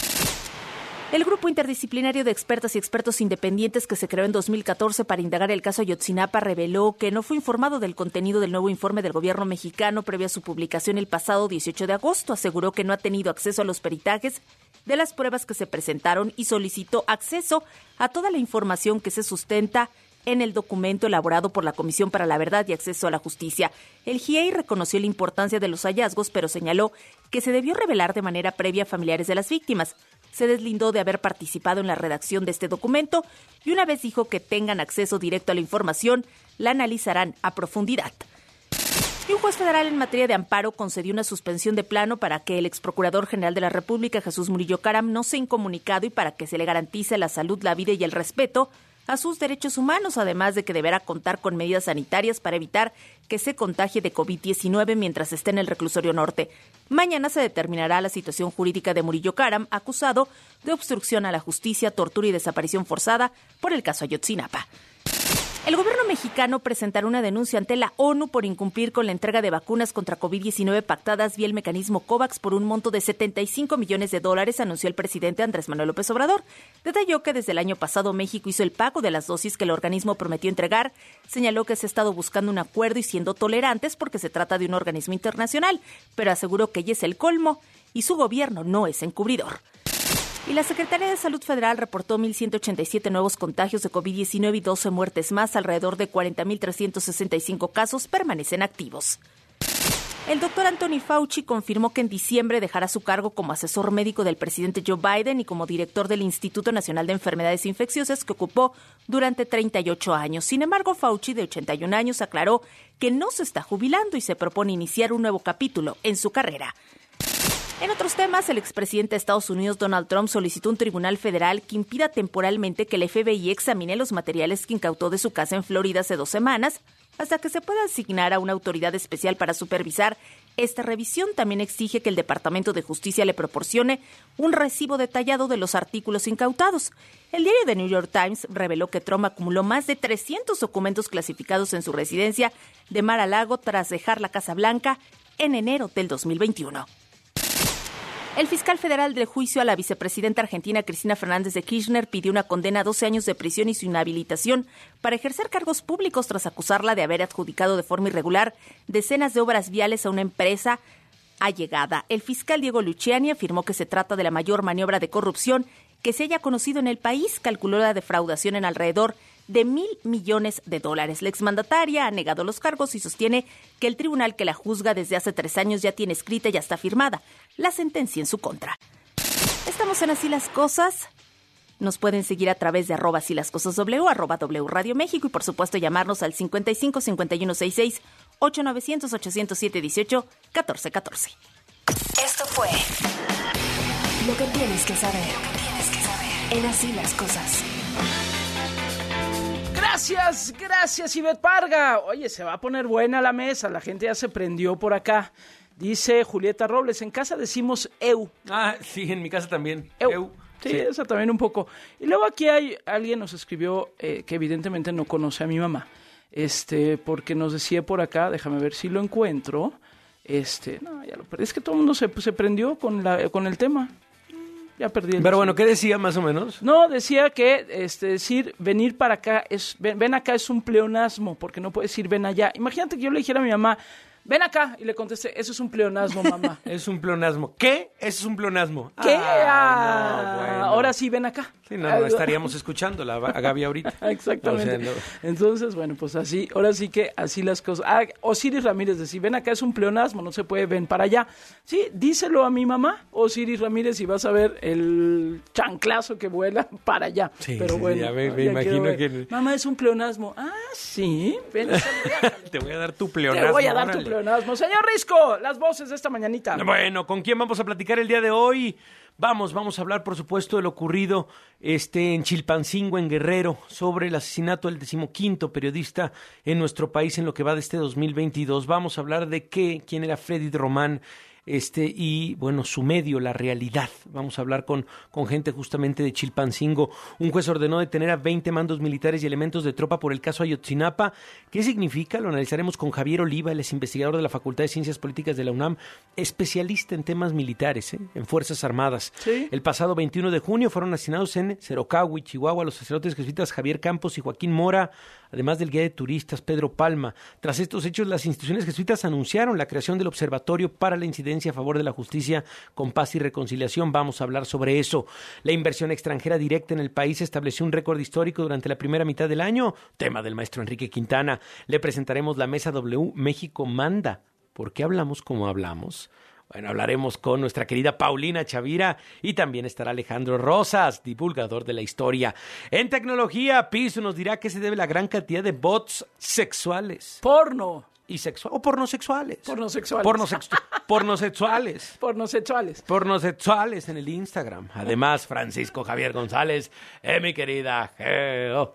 [SPEAKER 12] El grupo interdisciplinario de expertas y expertos independientes que se creó en 2014 para indagar el caso Ayotzinapa reveló que no fue informado del contenido del nuevo informe del gobierno mexicano previo a su publicación el pasado 18 de agosto. Aseguró que no ha tenido acceso a los peritajes de las pruebas que se presentaron y solicitó acceso a toda la información que se sustenta en el documento elaborado por la Comisión para la Verdad y Acceso a la Justicia. El GIEI reconoció la importancia de los hallazgos, pero señaló que se debió revelar de manera previa a familiares de las víctimas. Se deslindó de haber participado en la redacción de este documento y una vez dijo que tengan acceso directo a la información, la analizarán a profundidad. Y un juez federal en materia de amparo concedió una suspensión de plano para que el exprocurador general de la República, Jesús Murillo Caram, no sea incomunicado y para que se le garantice la salud, la vida y el respeto a sus derechos humanos, además de que deberá contar con medidas sanitarias para evitar que se contagie de COVID-19 mientras esté en el reclusorio norte. Mañana se determinará la situación jurídica de Murillo Caram, acusado de obstrucción a la justicia, tortura y desaparición forzada por el caso Ayotzinapa. El gobierno mexicano presentará una denuncia ante la ONU por incumplir con la entrega de vacunas contra COVID-19 pactadas vía el mecanismo COVAX por un monto de $75 millones, anunció el presidente Andrés Manuel López Obrador. Detalló que desde el año pasado México hizo el pago de las dosis que el organismo prometió entregar. Señaló que se ha estado buscando un acuerdo y siendo tolerantes porque se trata de un organismo internacional, pero aseguró que ya es el colmo y su gobierno no es encubridor. Y la Secretaría de Salud Federal reportó 1,187 nuevos contagios de COVID-19 y 12 muertes más. Alrededor de 40,365 casos permanecen activos. El doctor Anthony Fauci confirmó que en diciembre dejará su cargo como asesor médico del presidente Joe Biden y como director del Instituto Nacional de Enfermedades Infecciosas que ocupó durante 38 años. Sin embargo, Fauci, de 81 años, aclaró que no se está jubilando y se propone iniciar un nuevo capítulo en su carrera. En otros temas, el expresidente de Estados Unidos, Donald Trump, solicitó un tribunal federal que impida temporalmente que el FBI examine los materiales que incautó de su casa en Florida hace 2 semanas, hasta que se pueda asignar a una autoridad especial para supervisar esta revisión. También exige que el Departamento de Justicia le proporcione un recibo detallado de los artículos incautados. El diario The New York Times reveló que Trump acumuló más de 300 documentos clasificados en su residencia de Mar-a-Lago tras dejar la Casa Blanca en enero del 2021. El fiscal federal del juicio a la vicepresidenta argentina Cristina Fernández de Kirchner pidió una condena a 12 años de prisión y su inhabilitación para ejercer cargos públicos tras acusarla de haber adjudicado de forma irregular decenas de obras viales a una empresa allegada. El fiscal Diego Luciani afirmó que se trata de la mayor maniobra de corrupción que se haya conocido en el país. Calculó la defraudación en alrededor de $1,000 millones. La exmandataria ha negado los cargos y sostiene que el tribunal que la juzga desde hace 3 años ya tiene escrita y ya está firmada la sentencia en su contra. Estamos en Así las Cosas. Nos pueden seguir a través de @asílascosasw, @W Radio México y por supuesto llamarnos al 55 51 66 8900 807 18 14 14.
[SPEAKER 4] Esto fue Lo que tienes que saber. En Así las Cosas.
[SPEAKER 8] Gracias, Ivette Parga. Oye, se va a poner buena la mesa, la gente ya se prendió por acá. Dice Julieta Robles, en casa decimos eu.
[SPEAKER 9] Ah, sí, en mi casa también.
[SPEAKER 8] Eu. Sí, eso también un poco. Y luego aquí alguien nos escribió que evidentemente no conoce a mi mamá. Porque nos decía por acá, déjame ver si lo encuentro. No, ya lo perdí. Es que todo el mundo se prendió con el tema. Ya perdí el...
[SPEAKER 9] Pero bueno, ¿qué decía más o menos?
[SPEAKER 8] No, decía que decir venir para acá ven acá es un pleonasmo, porque no puedes decir ven allá. Imagínate que yo le dijera a mi mamá, ven acá, y le contesté, eso es un pleonasmo, mamá.
[SPEAKER 9] Es un pleonasmo. ¿Qué? Eso es un pleonasmo.
[SPEAKER 8] ¿Qué?
[SPEAKER 9] No, bueno.
[SPEAKER 8] Ahora sí, ven acá.
[SPEAKER 9] Sí, no estaríamos escuchando a Gaby ahorita.
[SPEAKER 8] Exactamente.
[SPEAKER 9] O sea, no.
[SPEAKER 8] Entonces, bueno, pues así, ahora sí que así las cosas. Osiris Ramírez decía, ven acá es un pleonasmo, no se puede, ven para allá. Sí, díselo a mi mamá, Osiris Ramírez, y vas a ver el chanclazo que vuela para allá.
[SPEAKER 9] Sí,
[SPEAKER 8] pero
[SPEAKER 9] sí,
[SPEAKER 8] bueno.
[SPEAKER 9] Ya me imagino que...
[SPEAKER 8] Mamá, es un pleonasmo. Ah, sí. Ven,
[SPEAKER 9] te voy a dar tu pleonasmo.
[SPEAKER 8] Te voy a dar tu pleonasmo. Señor Risco, las voces de esta mañanita.
[SPEAKER 9] Bueno, ¿con quién vamos a platicar el día de hoy? Vamos a hablar, por supuesto, de lo ocurrido en Chilpancingo, en Guerrero, sobre el asesinato del 15º periodista en nuestro país en lo que va de este 2022. Vamos a hablar de quién era Freddy Román, y bueno, su medio, la realidad. Vamos a hablar con gente justamente de Chilpancingo. Un juez ordenó detener a 20 mandos militares y elementos de tropa por el caso Ayotzinapa. ¿Qué significa? Lo analizaremos con Javier Oliva, él es investigador de la Facultad de Ciencias Políticas de la UNAM, especialista en temas militares, en Fuerzas Armadas.
[SPEAKER 8] ¿Sí?
[SPEAKER 9] El pasado 21 de junio fueron asesinados en Cerocahui, Chihuahua, los sacerdotes jesuitas Javier Campos y Joaquín Mora, además del guía de turistas Pedro Palma. Tras estos hechos, las instituciones jesuitas anunciaron la creación del Observatorio para la Incidencia a favor de la justicia con paz y reconciliación. Vamos a hablar sobre eso. La inversión extranjera directa en el país estableció un récord histórico durante la primera mitad del año, tema del maestro Enrique Quintana. Le presentaremos la Mesa W México Manda. ¿Por qué hablamos como hablamos? Bueno, hablaremos con nuestra querida Paulina Chavira y también estará Alejandro Rosas, divulgador de la historia. En tecnología, Piso nos dirá qué se debe la gran cantidad de bots sexuales.
[SPEAKER 8] Porno.
[SPEAKER 9] Y sexual, o pornosexuales.
[SPEAKER 8] Pornosexuales.
[SPEAKER 9] Pornosexuales en el Instagram. Además, Francisco Javier González, mi querida Geo.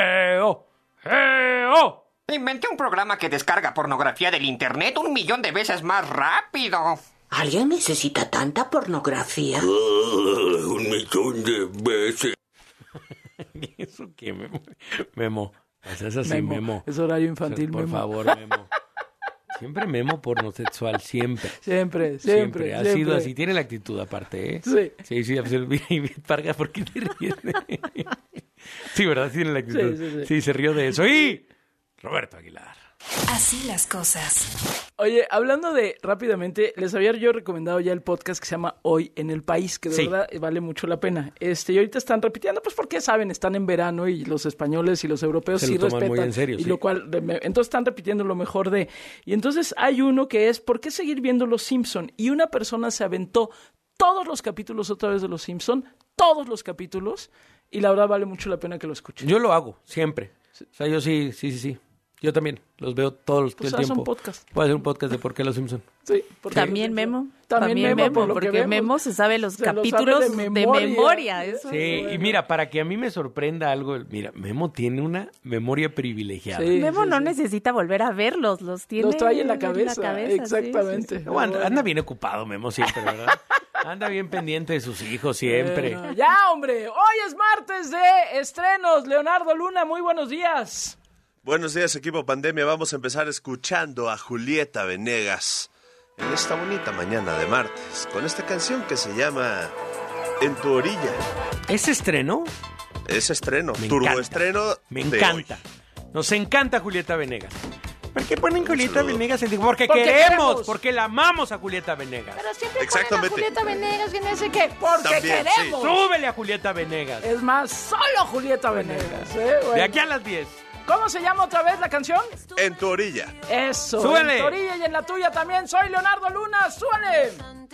[SPEAKER 13] Inventé un programa que descarga pornografía del internet 1 millón de veces más rápido.
[SPEAKER 14] ¿Alguien necesita tanta pornografía?
[SPEAKER 1] 1 millón de veces.
[SPEAKER 9] ¿Eso qué, Memo? Es así, Memo.
[SPEAKER 8] Es horario infantil,
[SPEAKER 9] por
[SPEAKER 8] Memo.
[SPEAKER 9] Por favor, Memo. Siempre Memo pornosexual, siempre.
[SPEAKER 8] Siempre.
[SPEAKER 9] Ha sido así. Tiene la actitud aparte, ¿eh? Sí, absolutamente. Parga, ¿por qué te ríes? Sí, ¿verdad? Tiene la actitud. Sí, se rió de eso. Y Roberto Aguilar.
[SPEAKER 4] Así las cosas.
[SPEAKER 8] Oye, hablando rápidamente, les había yo recomendado ya el podcast que se llama Hoy en el País, que de verdad vale mucho la pena. Y ahorita están repitiendo, pues porque saben, están en verano y los españoles y los europeos sí respetan. Muy en serio, y lo cual, entonces están repitiendo lo mejor de... Y entonces hay uno que es, ¿por qué seguir viendo Los Simpson? Y una persona se aventó todos los capítulos otra vez de Los Simpson, todos los capítulos, y la verdad vale mucho la pena que lo escuchen.
[SPEAKER 9] Yo lo hago, siempre. O sea, yo sí. Yo también, los veo todo el
[SPEAKER 8] Pues
[SPEAKER 9] tiempo.
[SPEAKER 8] haz un podcast.
[SPEAKER 9] Voy a hacer un podcast de por qué los Simpson.
[SPEAKER 8] Sí,
[SPEAKER 12] También Memo.
[SPEAKER 8] También Memo, por lo que
[SPEAKER 12] porque
[SPEAKER 8] vemos.
[SPEAKER 12] Memo se sabe los
[SPEAKER 8] Se lo
[SPEAKER 12] capítulos
[SPEAKER 8] sabe
[SPEAKER 12] de memoria. Eso
[SPEAKER 9] Sí,
[SPEAKER 12] es.
[SPEAKER 9] y mira, para que a mí me sorprenda algo, mira, Memo tiene una memoria privilegiada.
[SPEAKER 12] Memo no necesita volver a verlos, los tiene.
[SPEAKER 8] Los trae en la cabeza,
[SPEAKER 12] sí,
[SPEAKER 8] exactamente.
[SPEAKER 12] sí.
[SPEAKER 9] No, anda bien ocupado Memo siempre, ¿verdad? Anda bien pendiente de sus hijos siempre.
[SPEAKER 8] Bueno, ya, hombre. Hoy es martes de estrenos. Leonardo Luna, muy buenos días.
[SPEAKER 15] Buenos días, equipo Pandemia. Vamos a empezar escuchando a Julieta Venegas en esta bonita mañana de martes con esta canción que se llama En tu orilla.
[SPEAKER 9] ¿Es estreno?
[SPEAKER 15] Es estreno,
[SPEAKER 9] Me
[SPEAKER 15] turbo
[SPEAKER 9] encanta.
[SPEAKER 15] estreno.
[SPEAKER 9] Me
[SPEAKER 15] de
[SPEAKER 9] encanta. Nos encanta Julieta Venegas. ¿Por qué ponen Julieta Venegas? Porque
[SPEAKER 8] Porque
[SPEAKER 9] queremos, porque la amamos a Julieta Venegas.
[SPEAKER 8] Pero siempre
[SPEAKER 15] Exactamente.
[SPEAKER 8] ponen a Julieta Venegas y no sé qué. Porque
[SPEAKER 15] También,
[SPEAKER 8] queremos.
[SPEAKER 9] Súbele a Julieta Venegas.
[SPEAKER 8] Es más, solo Julieta Venegas. Bueno.
[SPEAKER 9] De aquí a las 10.
[SPEAKER 8] ¿Cómo se llama otra vez la canción?
[SPEAKER 15] En tu orilla.
[SPEAKER 8] Eso.
[SPEAKER 9] Súbele.
[SPEAKER 8] En tu orilla y en la tuya también. Soy Leonardo Luna. Súbele.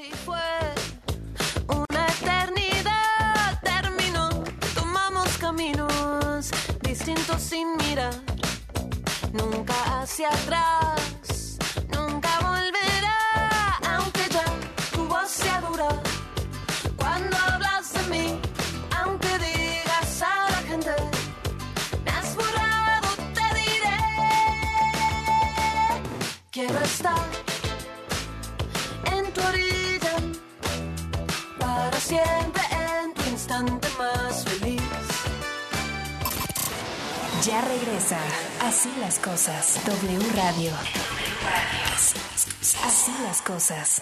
[SPEAKER 16] Una eternidad terminó, tomamos caminos distintos sin mirar, nunca hacia atrás, nunca volverá, aunque ya tu voz sea dura, cuando hablas de mí, aunque digas a la gente, me has borrado, te diré, quiero estar en tu orilla, para siempre en tu instante más feliz.
[SPEAKER 4] Ya regresa. Así las cosas. W Radio. Así las cosas.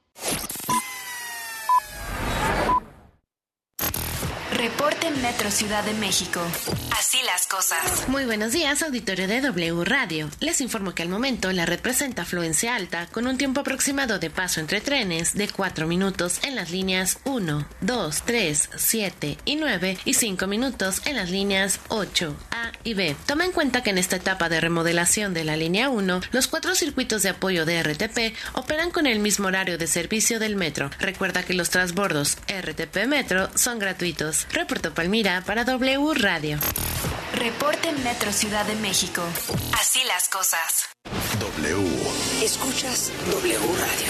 [SPEAKER 4] Reporte Metro Ciudad de México. Así las cosas.
[SPEAKER 17] Muy buenos días, auditorio de W Radio. Les informo que al momento la red presenta afluencia alta con un tiempo aproximado de paso entre trenes de 4 minutos en las líneas 1, 2, 3, 7 y 9 y 5 minutos en las líneas 8, A y B. Toma en cuenta que en esta etapa de remodelación de la línea 1, los 4 circuitos de apoyo de RTP operan con el mismo horario de servicio del metro. Recuerda que los transbordos RTP Metro son gratuitos. Reportó Palmira para W Radio.
[SPEAKER 4] Reporte Metro Ciudad de México. Así las cosas.
[SPEAKER 3] W.
[SPEAKER 2] Escuchas W Radio.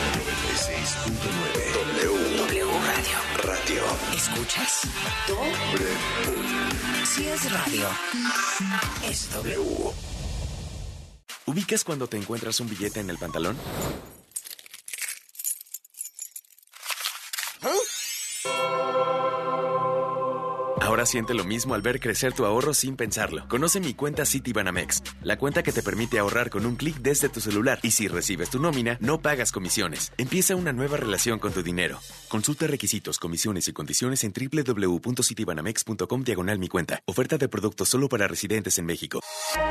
[SPEAKER 3] 96.9. W.
[SPEAKER 2] W Radio.
[SPEAKER 3] Radio.
[SPEAKER 2] ¿Escuchas? W. Si es radio, es W.
[SPEAKER 18] ¿Ubicas cuando te encuentras un billete en el pantalón? Ahora siente lo mismo al ver crecer tu ahorro sin pensarlo. Conoce mi cuenta Citibanamex, la cuenta que te permite ahorrar con un clic desde tu celular. Y si recibes tu nómina, no pagas comisiones. Empieza una nueva relación con tu dinero. Consulta requisitos, comisiones y condiciones en www.citibanamex.com/mi cuenta. Oferta de productos solo para residentes en México.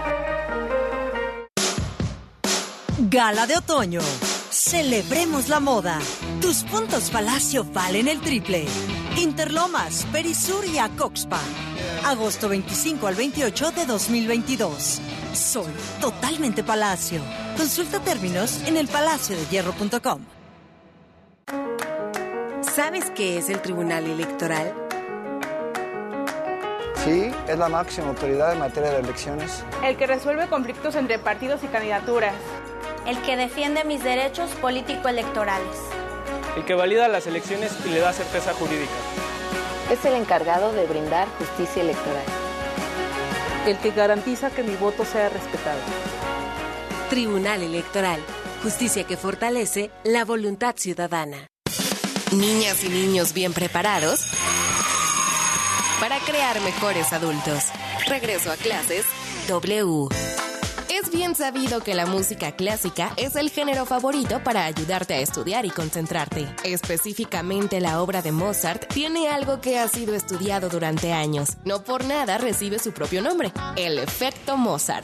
[SPEAKER 19] Gala de otoño. Celebremos la moda. Tus puntos Palacio valen el triple. Interlomas, Perisur y Acoxpa. Agosto 25 al 28 de 2022. Soy totalmente Palacio. Consulta términos en elpalaciodehierro.com.
[SPEAKER 20] ¿Sabes qué es el Tribunal Electoral?
[SPEAKER 21] Sí, es la máxima autoridad en materia de elecciones.
[SPEAKER 22] El que resuelve conflictos entre partidos y candidaturas.
[SPEAKER 23] El que defiende mis derechos político-electorales.
[SPEAKER 24] El que valida las elecciones y le da certeza jurídica.
[SPEAKER 25] Es el encargado de brindar justicia electoral.
[SPEAKER 26] El que garantiza que mi voto sea respetado.
[SPEAKER 20] Tribunal Electoral. Justicia que fortalece la voluntad ciudadana. Niñas y niños bien preparados para crear mejores adultos. Regreso a clases W. Es bien sabido que la música clásica es el género favorito para ayudarte a estudiar y concentrarte. Específicamente la obra de Mozart tiene algo que ha sido estudiado durante años. No por nada recibe su propio nombre, el efecto Mozart.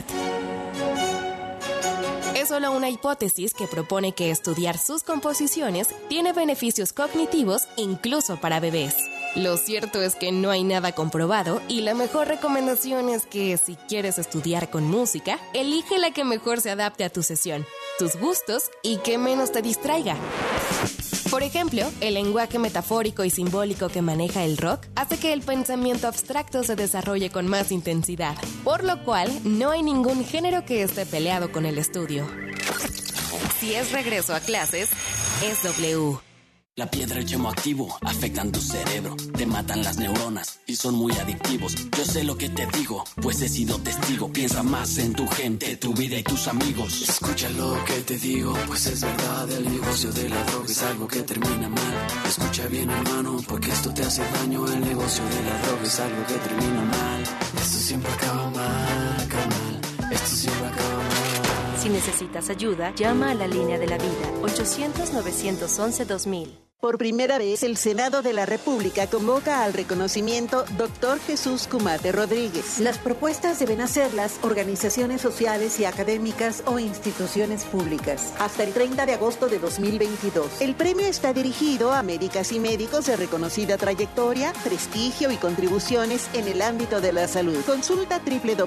[SPEAKER 20] Es solo una hipótesis que propone que estudiar sus composiciones tiene beneficios cognitivos incluso para bebés. Lo cierto es que no hay nada comprobado y la mejor recomendación es que si quieres estudiar con música, elige la que mejor se adapte a tu sesión, tus gustos y que menos te distraiga. Por ejemplo, el lenguaje metafórico y simbólico que maneja el rock hace que el pensamiento abstracto se desarrolle con más intensidad, por lo cual no hay ningún género que esté peleado con el estudio. Si es regreso a clases, es W.
[SPEAKER 5] La piedra y el yemo activo afectan tu cerebro, te matan las neuronas y son muy adictivos. Yo sé lo que te digo, pues he sido testigo. Piensa más en tu gente, tu vida y tus amigos. Escucha lo que te digo, pues es verdad. El negocio de la droga es algo que termina mal. Escucha bien, hermano, porque esto te hace daño. El negocio de la droga es algo que termina mal. Esto siempre acaba mal, esto siempre acaba mal.
[SPEAKER 4] Si necesitas ayuda, llama a la línea de la vida, 800-911-2000.
[SPEAKER 6] Por primera vez, el Senado de la República convoca al reconocimiento Dr. Jesús Kumate Rodríguez. Las propuestas deben hacerlas organizaciones sociales y académicas o instituciones públicas. Hasta el 30 de agosto de 2022. El premio está dirigido a médicas y médicos de reconocida trayectoria, prestigio y contribuciones en el ámbito de la salud. Consulta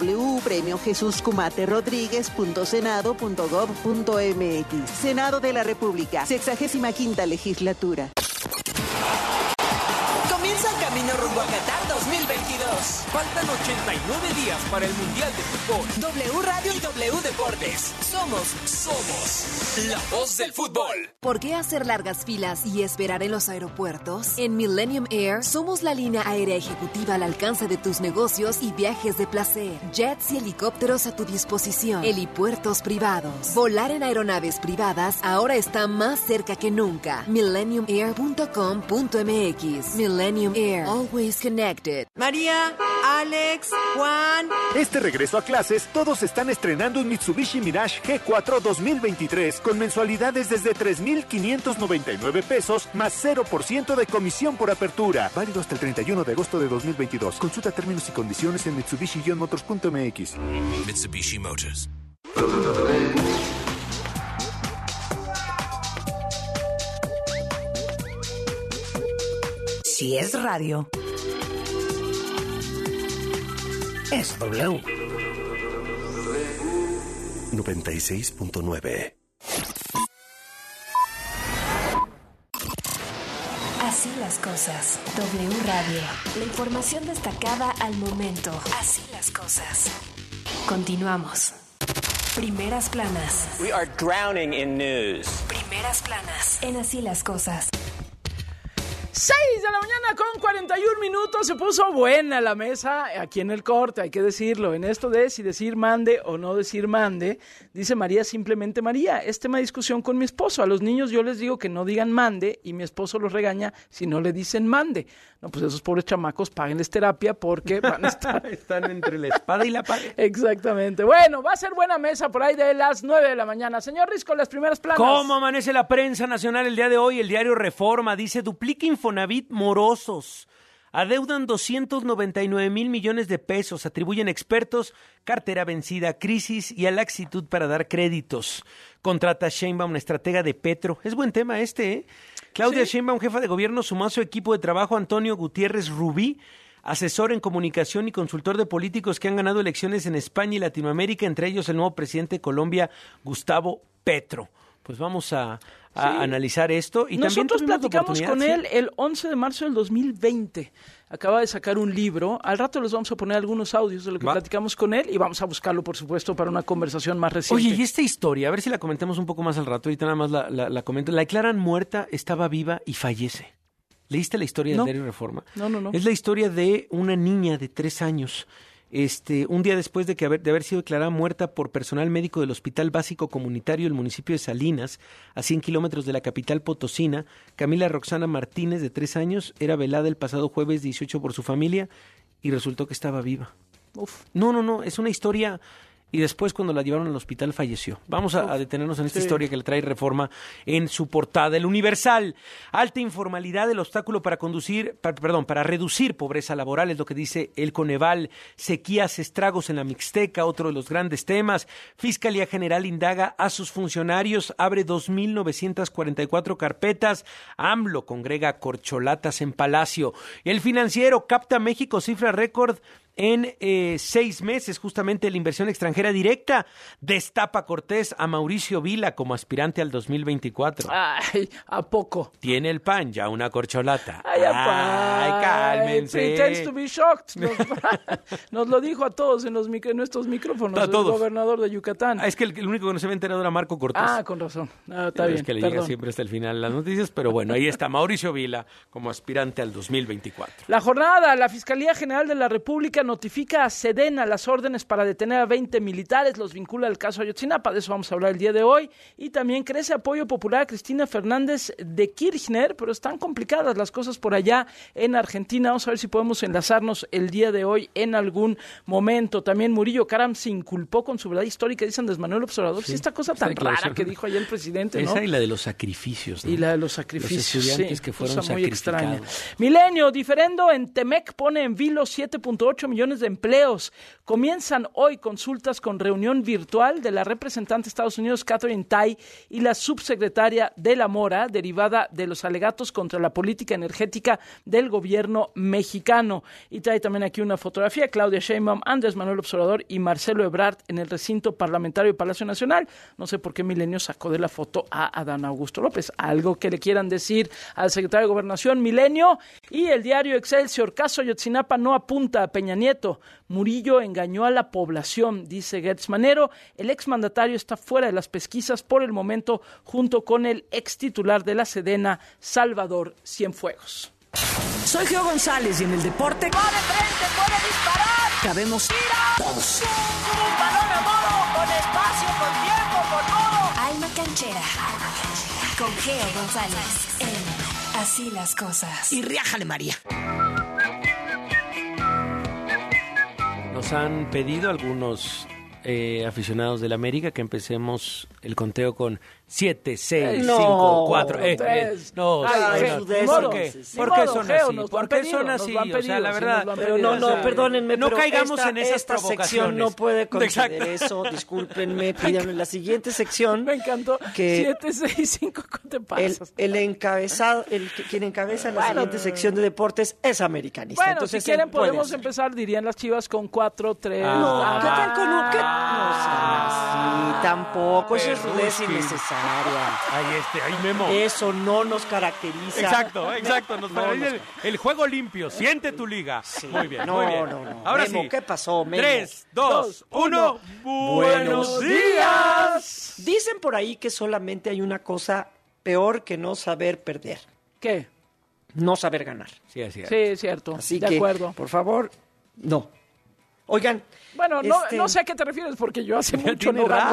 [SPEAKER 6] www.premiojesuskumaterodriguez.senado.gov.mx. Senado de la República, 65ª legislatura.
[SPEAKER 7] Comienza el camino rumbo a Qatar 2022. Faltan 89 días para el Mundial de Fútbol. W Radio y W Deportes. Somos la voz del fútbol.
[SPEAKER 10] ¿Por qué hacer largas filas y esperar en los aeropuertos? En Millennium Air somos la línea aérea ejecutiva al alcance de tus negocios y viajes de placer. Jets y helicópteros a tu disposición. Helipuertos privados. Volar en aeronaves privadas ahora está más cerca que nunca. MillenniumAir.com.mx. Millennium Air. Always connected.
[SPEAKER 11] María, Alex, Juan.
[SPEAKER 13] Este regreso a clases, todos están estrenando un Mitsubishi Mirage G4 2023 con mensualidades desde 3,599 pesos más 0% de comisión por apertura. Válido hasta el 31 de agosto de 2022. Consulta términos y condiciones en Mitsubishi-motors.mx.
[SPEAKER 27] Mitsubishi Motors.
[SPEAKER 2] Si es radio, es W.
[SPEAKER 3] 96.9.
[SPEAKER 4] Así las cosas. W Radio. La información destacada al momento. Así las cosas. Continuamos. Primeras planas.
[SPEAKER 24] We are drowning in news.
[SPEAKER 4] Primeras planas. En Así las cosas.
[SPEAKER 8] 6 de la mañana con 41 minutos. Se puso buena la mesa aquí en el corte, hay que decirlo. En esto de si decir mande o no decir mande, dice María simplemente María. Es tema de discusión con mi esposo. A los niños yo les digo que no digan mande y mi esposo los regaña si no le dicen mande. No, pues esos pobres chamacos, páguenles terapia porque van a estar...
[SPEAKER 9] Están entre la espada y la pared.
[SPEAKER 8] Exactamente. Bueno, va a ser buena mesa por ahí de las 9 de la mañana. Señor Risco, las primeras planas.
[SPEAKER 9] ¿Cómo amanece la prensa nacional el día de hoy? El diario Reforma dice, duplica Infonavit morosos. Adeudan 299,000 millones de pesos. Atribuyen expertos, cartera vencida, crisis y a laxitud para dar créditos. Contrata Sheinbaum, una estratega de Petro. Es buen tema este, ¿eh? Claudia Sheinbaum, jefa de gobierno, sumó a su equipo de trabajo Antonio Gutiérrez Rubí, asesor en comunicación y consultor de políticos que han ganado elecciones en España y Latinoamérica, entre ellos el nuevo presidente de Colombia, Gustavo Petro. Pues vamos a analizar esto. Y
[SPEAKER 8] nosotros
[SPEAKER 9] también
[SPEAKER 8] platicamos con él el 11 de marzo del 2020. Acaba de sacar un libro. Al rato les vamos a poner algunos audios de lo que platicamos con él y vamos a buscarlo, por supuesto, para una conversación más reciente.
[SPEAKER 9] Oye, y esta historia, a ver si la comentamos un poco más al rato. Ahorita nada más la comento. La declaran muerta, estaba viva y fallece. ¿Leíste la historia del diario Reforma?
[SPEAKER 8] No.
[SPEAKER 9] Es la historia de una niña de 3 años. Un día después de haber sido declarada muerta por personal médico del Hospital Básico Comunitario del municipio de Salinas, a 100 kilómetros de la capital potosina, Camila Roxana Martínez, de 3 años, era velada el pasado jueves 18 por su familia y resultó que estaba viva.
[SPEAKER 8] Uf.
[SPEAKER 9] No, es una historia... Y después, cuando la llevaron al hospital, falleció. Vamos a detenernos en esta historia que le trae Reforma en su portada. El Universal, alta informalidad, el obstáculo para reducir pobreza laboral, es lo que dice el Coneval. Sequías, estragos en la Mixteca, otro de los grandes temas. Fiscalía General indaga a sus funcionarios, abre 2,944 carpetas. AMLO congrega corcholatas en Palacio. El Financiero, capta México cifra récord en 6 meses, justamente la inversión extranjera directa. Destapa Cortés a Mauricio Vila como aspirante al 2024.
[SPEAKER 8] Ay, ¿a poco?
[SPEAKER 9] Tiene el PAN ya una corcholata.
[SPEAKER 8] Ay,
[SPEAKER 9] cálmense.
[SPEAKER 8] Pretends to be shocked. Nos lo dijo a todos en nuestros micrófonos, el gobernador de Yucatán.
[SPEAKER 9] Es que el único que no se había enterado era Marco Cortés.
[SPEAKER 8] Con razón. Está bien.
[SPEAKER 9] Es que le llega siempre hasta el final las noticias, pero bueno, ahí está Mauricio Vila como aspirante al 2024.
[SPEAKER 8] La jornada, la Fiscalía General de la República notifica a Sedena las órdenes para detener a 20 militares, los vincula al caso Ayotzinapa, de eso vamos a hablar el día de hoy, y también crece apoyo popular a Cristina Fernández de Kirchner, pero están complicadas las cosas por allá en Argentina. Vamos a ver si podemos enlazarnos el día de hoy en algún momento. También Murillo Karam se inculpó con su verdad histórica, dice Andrés Manuel Observador. Sí, esta cosa tan rara que dijo ayer el presidente, ¿no?
[SPEAKER 9] Esa y la de los sacrificios, ¿no?
[SPEAKER 8] Y la de los sacrificios,
[SPEAKER 9] los estudiantes que fueron
[SPEAKER 8] cosa muy extraña.
[SPEAKER 9] sacrificados.
[SPEAKER 8] Milenio, diferendo en Temec pone en vilo 7.8 millones de empleos. Comienzan hoy consultas con reunión virtual de la representante de Estados Unidos, Catherine Tai, y la subsecretaria de la Mora, derivada de los alegatos contra la política energética del gobierno mexicano. Y trae también aquí una fotografía, Claudia Sheinbaum, Andrés Manuel López Obrador y Marcelo Ebrard en el recinto parlamentario de Palacio Nacional. No sé por qué Milenio sacó de la foto a Adán Augusto López. Algo que le quieran decir al secretario de Gobernación, Milenio. Y el diario Excelsior, caso Ayotzinapa no apunta a Peña Nieto. Murillo engañó a la población, dice Gertz Manero. El exmandatario está fuera de las pesquisas por el momento, junto con el extitular de la Sedena, Salvador Cienfuegos.
[SPEAKER 2] Soy Geo González y en el deporte...
[SPEAKER 1] ¡Va de frente, puede disparar!
[SPEAKER 2] Cabemos...
[SPEAKER 1] ¡Tira! ¡Un balón a modo! ¡Con espacio, con tiempo, con modo!
[SPEAKER 4] Alma Canchera. Con Geo González. En Así las Cosas.
[SPEAKER 2] Y riájale, María.
[SPEAKER 9] Nos han pedido algunos aficionados del América que empecemos el conteo con 7, 6, 5, 4, 3, 2, ¿Por qué son así? ¿Por qué son así? O sea, la verdad.
[SPEAKER 12] Pero no, perdónenme,
[SPEAKER 9] no
[SPEAKER 12] pero
[SPEAKER 9] caigamos en esas
[SPEAKER 12] esta
[SPEAKER 9] provocaciones.
[SPEAKER 12] sección no puede conceder eso. Discúlpenme, pídanme la siguiente sección.
[SPEAKER 8] Me encantó.
[SPEAKER 12] Que
[SPEAKER 8] 7, 6, 5, ¿cómo te pasas?
[SPEAKER 12] Quien encabeza la siguiente sección de deportes es americanista.
[SPEAKER 8] Bueno,
[SPEAKER 12] entonces,
[SPEAKER 8] si quieren podemos empezar, dirían las Chivas, con 4, 3.
[SPEAKER 12] No, ¿qué tal con un? No sean así, tampoco. Eso es rudeza innecesaria.
[SPEAKER 9] Ahí Memo.
[SPEAKER 12] Eso no nos caracteriza.
[SPEAKER 9] Exacto. Nos parece el juego limpio. Siente tu liga.
[SPEAKER 12] Sí.
[SPEAKER 9] Muy bien.
[SPEAKER 12] No.
[SPEAKER 9] Ahora
[SPEAKER 12] Memo,
[SPEAKER 9] sí.
[SPEAKER 12] ¿qué pasó, Memo?
[SPEAKER 9] 3, 2, 1.
[SPEAKER 12] ¡Buenos días! Dicen por ahí que solamente hay una cosa peor que no saber perder.
[SPEAKER 8] ¿Qué?
[SPEAKER 12] No saber ganar.
[SPEAKER 9] Sí, es cierto.
[SPEAKER 8] Sí, es cierto.
[SPEAKER 12] Así
[SPEAKER 8] de
[SPEAKER 12] que,
[SPEAKER 8] acuerdo.
[SPEAKER 12] por favor, no. Oigan.
[SPEAKER 8] Bueno, no sé a qué te refieres, porque yo hace mucho no gano.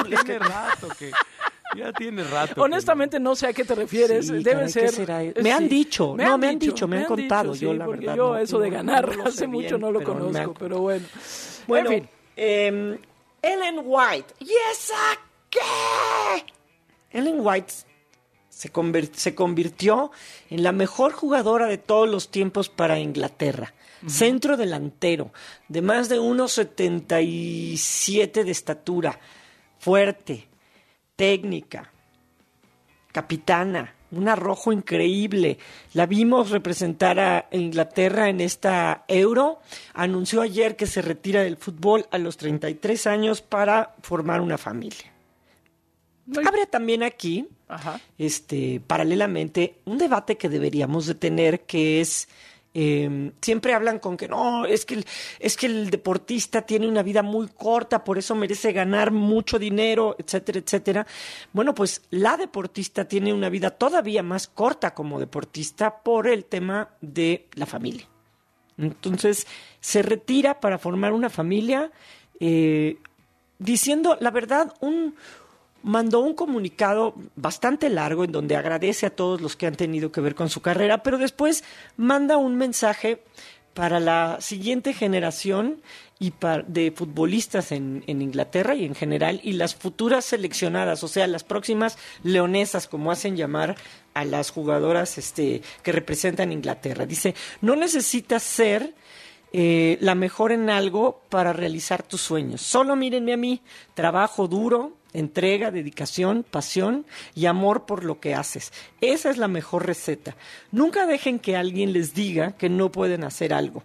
[SPEAKER 9] Ya tiene rato.
[SPEAKER 8] Honestamente no sé a qué te refieres.
[SPEAKER 12] Sí,
[SPEAKER 8] debe ser.
[SPEAKER 12] ¿qué será? Me han dicho, me han contado.
[SPEAKER 8] Sí,
[SPEAKER 12] yo la
[SPEAKER 8] porque
[SPEAKER 12] verdad.
[SPEAKER 8] Yo eso de ganar
[SPEAKER 12] no
[SPEAKER 8] hace mucho no lo conozco, pero bueno.
[SPEAKER 12] Bueno,
[SPEAKER 8] en fin.
[SPEAKER 12] Ellen White. ¿Y esa qué? Ellen White se convirtió en la mejor jugadora de todos los tiempos para Inglaterra. Centro delantero, de más de 1.77 de estatura, fuerte, técnica, capitana, un arrojo increíble. La vimos representar a Inglaterra en esta Euro. Anunció ayer que se retira del fútbol a los 33 años para formar una familia. Habrá también aquí, paralelamente, un debate que deberíamos de tener, que es... siempre hablan con que no, es que el deportista tiene una vida muy corta, por eso merece ganar mucho dinero, etcétera, etcétera. Bueno, pues la deportista tiene una vida todavía más corta como deportista por el tema de la familia. Entonces, se retira para formar una familia, diciendo, la verdad, mandó un comunicado bastante largo en donde agradece a todos los que han tenido que ver con su carrera, pero después manda un mensaje para la siguiente generación de futbolistas en Inglaterra y en general, y las futuras seleccionadas, o sea, las próximas leonesas, como hacen llamar a las jugadoras que representan Inglaterra. Dice, no necesitas ser la mejor en algo para realizar tus sueños. Solo mírenme a mí, trabajo duro, entrega, dedicación, pasión y amor por lo que haces. Esa es la mejor receta. Nunca dejen que alguien les diga que no pueden hacer algo.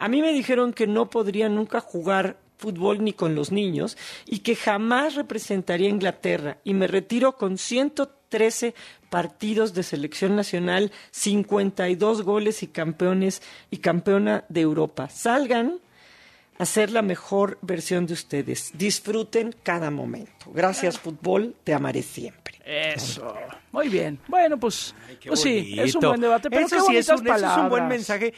[SPEAKER 12] A mí me dijeron que no podría nunca jugar fútbol ni con los niños y que jamás representaría a Inglaterra y me retiro con 113 partidos de selección nacional, 52 goles y campeona de Europa. Salgan a ser la mejor versión de ustedes. Disfruten cada momento. Gracias, fútbol, te amaré siempre.
[SPEAKER 8] Eso. Muy bien. Bueno, pues sí,
[SPEAKER 9] bonito.
[SPEAKER 8] es un buen debate. Pero
[SPEAKER 9] eso
[SPEAKER 8] qué
[SPEAKER 9] sí
[SPEAKER 8] bonitas palabras.
[SPEAKER 9] Eso es un buen mensaje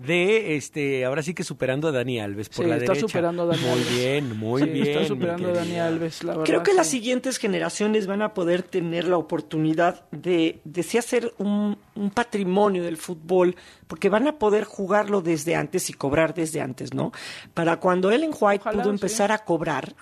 [SPEAKER 9] de, ahora sí que superando a Dani Alves por la derecha.
[SPEAKER 8] Está superando a Dani Alves.
[SPEAKER 9] Muy bien.
[SPEAKER 8] Está superando a Dani Alves, la verdad.
[SPEAKER 12] Creo que las siguientes generaciones van a poder tener la oportunidad de sí hacer un patrimonio del fútbol, porque van a poder jugarlo desde antes y cobrar desde antes, ¿no? Para cuando Ellen White pudo empezar a cobrar,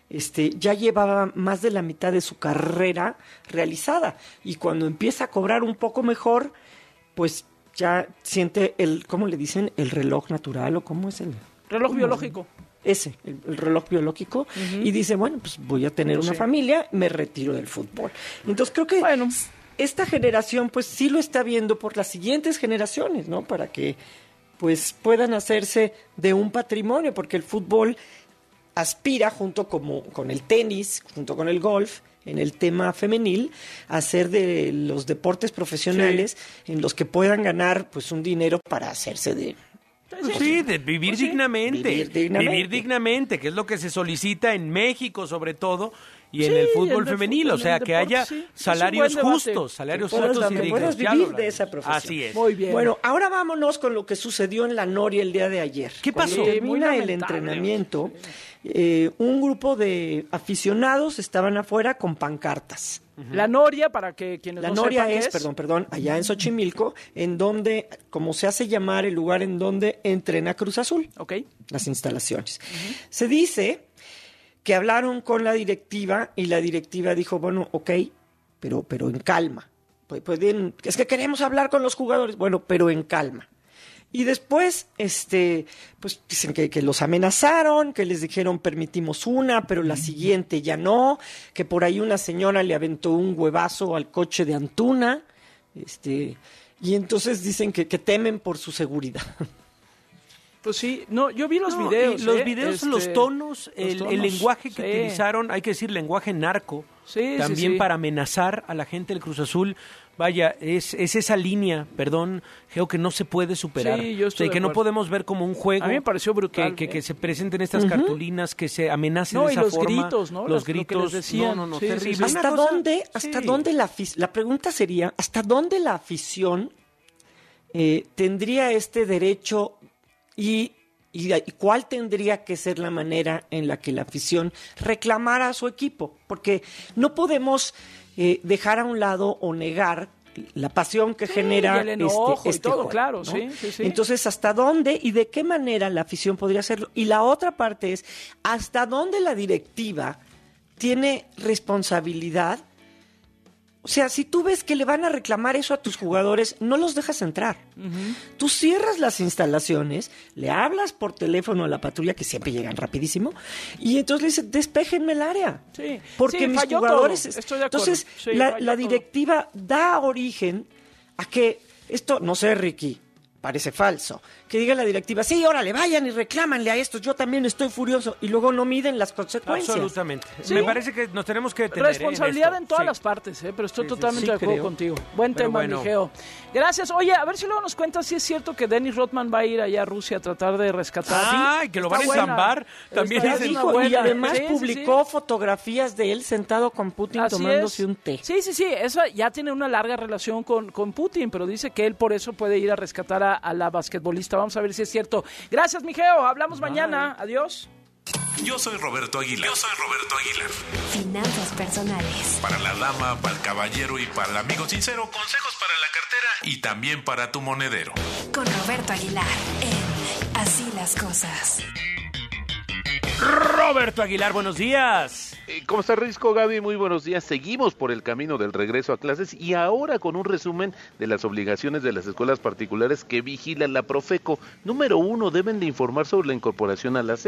[SPEAKER 12] ya llevaba más de la mitad de su carrera realizada, y cuando empieza a cobrar un poco mejor, pues ya siente ¿cómo le dicen? ¿El reloj natural o cómo es el?
[SPEAKER 8] Reloj biológico.
[SPEAKER 12] Ese, el reloj biológico, y dice, bueno, pues voy a tener una familia, me retiro del fútbol. Entonces creo que esta generación pues sí lo está viendo por las siguientes generaciones, ¿no? Para que pues puedan hacerse de un patrimonio, porque el fútbol aspira junto con el tenis, junto con el golf, en el tema femenil, a ser de los deportes profesionales en los que puedan ganar pues un dinero para hacerse de...
[SPEAKER 9] Sí, de vivir dignamente. Vivir dignamente, que es lo que se solicita en México sobre todo, y en el fútbol femenil, o sea, que haya salarios justos, y
[SPEAKER 12] que puedas vivir de esa profesión.
[SPEAKER 9] Así es.
[SPEAKER 8] Muy bien.
[SPEAKER 12] Bueno, ahora vámonos con lo que sucedió en la Noria el día de ayer.
[SPEAKER 9] ¿Qué pasó?
[SPEAKER 12] Cuando termina el entrenamiento, un grupo de aficionados estaban afuera con pancartas.
[SPEAKER 8] La Noria, para que quienes
[SPEAKER 12] la
[SPEAKER 8] no
[SPEAKER 12] Noria
[SPEAKER 8] sepan
[SPEAKER 12] es,
[SPEAKER 8] qué es,
[SPEAKER 12] perdón, allá en Xochimilco, en donde, como se hace llamar el lugar en donde entrena Cruz Azul.
[SPEAKER 8] Okay.
[SPEAKER 12] Las instalaciones. Se dice que hablaron con la directiva y la directiva dijo, bueno, ok, pero en calma. Pues bien, es que queremos hablar con los jugadores. Bueno, pero en calma. Y después, pues dicen que los amenazaron, que les dijeron permitimos una, pero la siguiente ya no, que por ahí una señora le aventó un huevazo al coche de Antuna, y entonces dicen que temen por su seguridad.
[SPEAKER 8] Pues sí, no, yo vi los videos.
[SPEAKER 9] Los videos, los tonos, el lenguaje que utilizaron, hay que decir lenguaje narco, también para amenazar a la gente del Cruz Azul. Vaya, es esa línea, perdón, Geo, que no se puede superar.
[SPEAKER 8] Sí, yo estoy
[SPEAKER 9] que no podemos ver como un juego.
[SPEAKER 8] A mí me pareció brutal.
[SPEAKER 9] Que se presenten estas cartulinas, que se amenacen de esa forma.
[SPEAKER 8] No, y los gritos, ¿no?
[SPEAKER 9] Los gritos,
[SPEAKER 8] decían.
[SPEAKER 9] no, terrible.
[SPEAKER 12] ¿Hasta dónde la pregunta sería, ¿hasta dónde la afición tendría este derecho y cuál tendría que ser la manera en la que la afición reclamara a su equipo? Porque no podemos dejar a un lado o negar la pasión que genera
[SPEAKER 8] el enojo y todo,
[SPEAKER 12] juego,
[SPEAKER 8] claro,
[SPEAKER 12] ¿no?
[SPEAKER 8] sí.
[SPEAKER 12] Entonces, ¿hasta dónde y de qué manera la afición podría hacerlo? Y la otra parte es, ¿hasta dónde la directiva tiene responsabilidad? O sea, si tú ves que le van a reclamar eso a tus jugadores, no los dejas entrar. Tú cierras las instalaciones, le hablas por teléfono a la patrulla, que siempre llegan rapidísimo, y entonces le dices, despéjenme el área.
[SPEAKER 8] Sí.
[SPEAKER 12] Porque mis jugadores...
[SPEAKER 8] Estoy de acuerdo.
[SPEAKER 12] Entonces, la directiva da origen a que esto, no sé, Ricky, parece falso, que diga la directiva, sí, órale, vayan y reclámanle a estos, yo también estoy furioso, y luego no miden las consecuencias.
[SPEAKER 9] Absolutamente.
[SPEAKER 12] ¿Sí?
[SPEAKER 9] Me parece que nos tenemos que detener.
[SPEAKER 8] Responsabilidad en todas las partes, pero estoy totalmente de acuerdo contigo. Buen tema, Mijeo. Gracias. Oye, a ver si luego nos cuentas si es cierto que Dennis Rodman va a ir allá a Rusia a tratar de rescatar.
[SPEAKER 9] ¡Ay, que lo van a enzambar! También
[SPEAKER 12] es y además publicó fotografías de él sentado con Putin tomándose un té.
[SPEAKER 8] Sí, eso ya tiene una larga relación con Putin, pero dice que él por eso puede ir a rescatar a la basquetbolista. Vamos a ver si es cierto. Gracias, Mijeo. Hablamos mañana. Adiós.
[SPEAKER 27] Yo soy Roberto Aguilar.
[SPEAKER 4] Finanzas personales.
[SPEAKER 27] Para la dama, para el caballero y para el amigo sincero, consejos para la cartera y también para tu monedero.
[SPEAKER 4] Con Roberto Aguilar en Así las Cosas.
[SPEAKER 9] Roberto Aguilar, buenos días.
[SPEAKER 14] ¿Cómo está, Risco, Gaby? Muy buenos días. Seguimos por el camino del regreso a clases y ahora con un resumen de las obligaciones de las escuelas particulares que vigila la Profeco. Número 1, deben de informar sobre la incorporación a la SEP.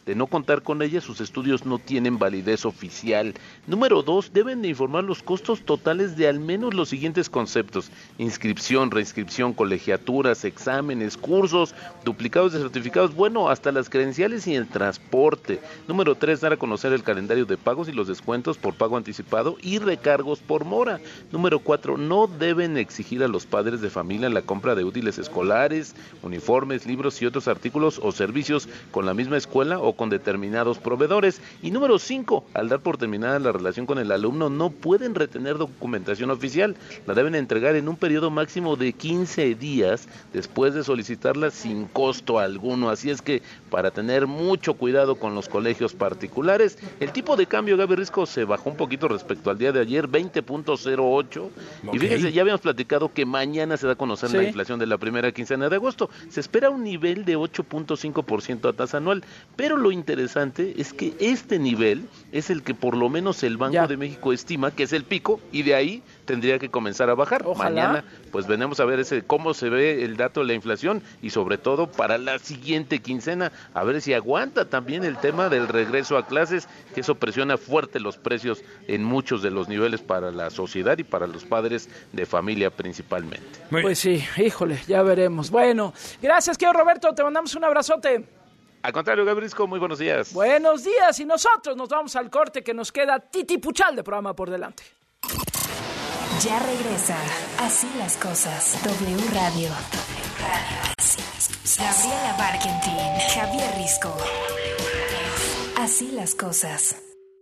[SPEAKER 14] De no contar con ella, sus estudios no tienen validez oficial. Número 2, deben de informar los costos totales de al menos los siguientes conceptos: inscripción, reinscripción, colegiaturas, exámenes, cursos, duplicados de certificados, bueno, hasta las credenciales y el transporte. Número 3, dar a conocer el calendario de pagos y los descuentos por pago anticipado y recargos por mora. Número 4, no deben exigir a los padres de familia la compra de útiles escolares, uniformes, libros y otros artículos o servicios con la misma escuela o con determinados proveedores. Y número 5, al dar por terminada la relación con el alumno, no pueden retener documentación oficial. La deben entregar en un periodo máximo de 15 días después de solicitarla sin costo alguno. Así es que para tener mucho cuidado con los colegios particulares. El tipo de cambio, Gaby Risco, se bajó un poquito respecto al día de ayer, 20.08. Y fíjense, ya habíamos platicado que mañana se da a conocer la inflación de la primera quincena de agosto. Se espera un nivel de 8.5% a tasa anual, pero lo interesante es que este nivel es el que por lo menos el Banco de México estima que es el pico, y de ahí tendría que comenzar a bajar. Ojalá. Mañana pues venimos a ver cómo se ve el dato de la inflación, y sobre todo para la siguiente quincena, a ver si aguanta también el tema del regreso a clases, que eso presiona fuerte los precios en muchos de los niveles para la sociedad y para los padres de familia principalmente.
[SPEAKER 8] Pues sí, híjole, ya veremos. Bueno, gracias, querido Roberto, te mandamos un abrazote.
[SPEAKER 14] Al contrario, Gabrisco, muy buenos días.
[SPEAKER 8] Buenos días, y nosotros nos vamos al corte, que nos queda titipuchal de programa por delante.
[SPEAKER 4] Ya regresa Así las Cosas, W Radio. Así las Cosas. Gabriela Barkentin, Javier Risco. Así las Cosas.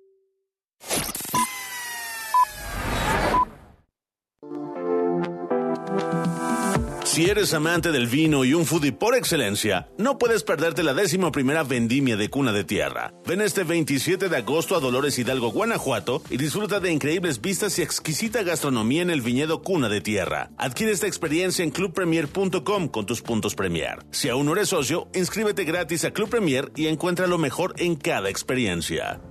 [SPEAKER 15] Si eres amante del vino y un foodie por excelencia, no puedes perderte la 11ª vendimia de Cuna de Tierra. Ven este 27 de agosto a Dolores Hidalgo, Guanajuato, y disfruta de increíbles vistas y exquisita gastronomía en el viñedo Cuna de Tierra. Adquiere esta experiencia en clubpremier.com con tus puntos Premier. Si aún no eres socio, inscríbete gratis a Club Premier y encuentra lo mejor en cada experiencia.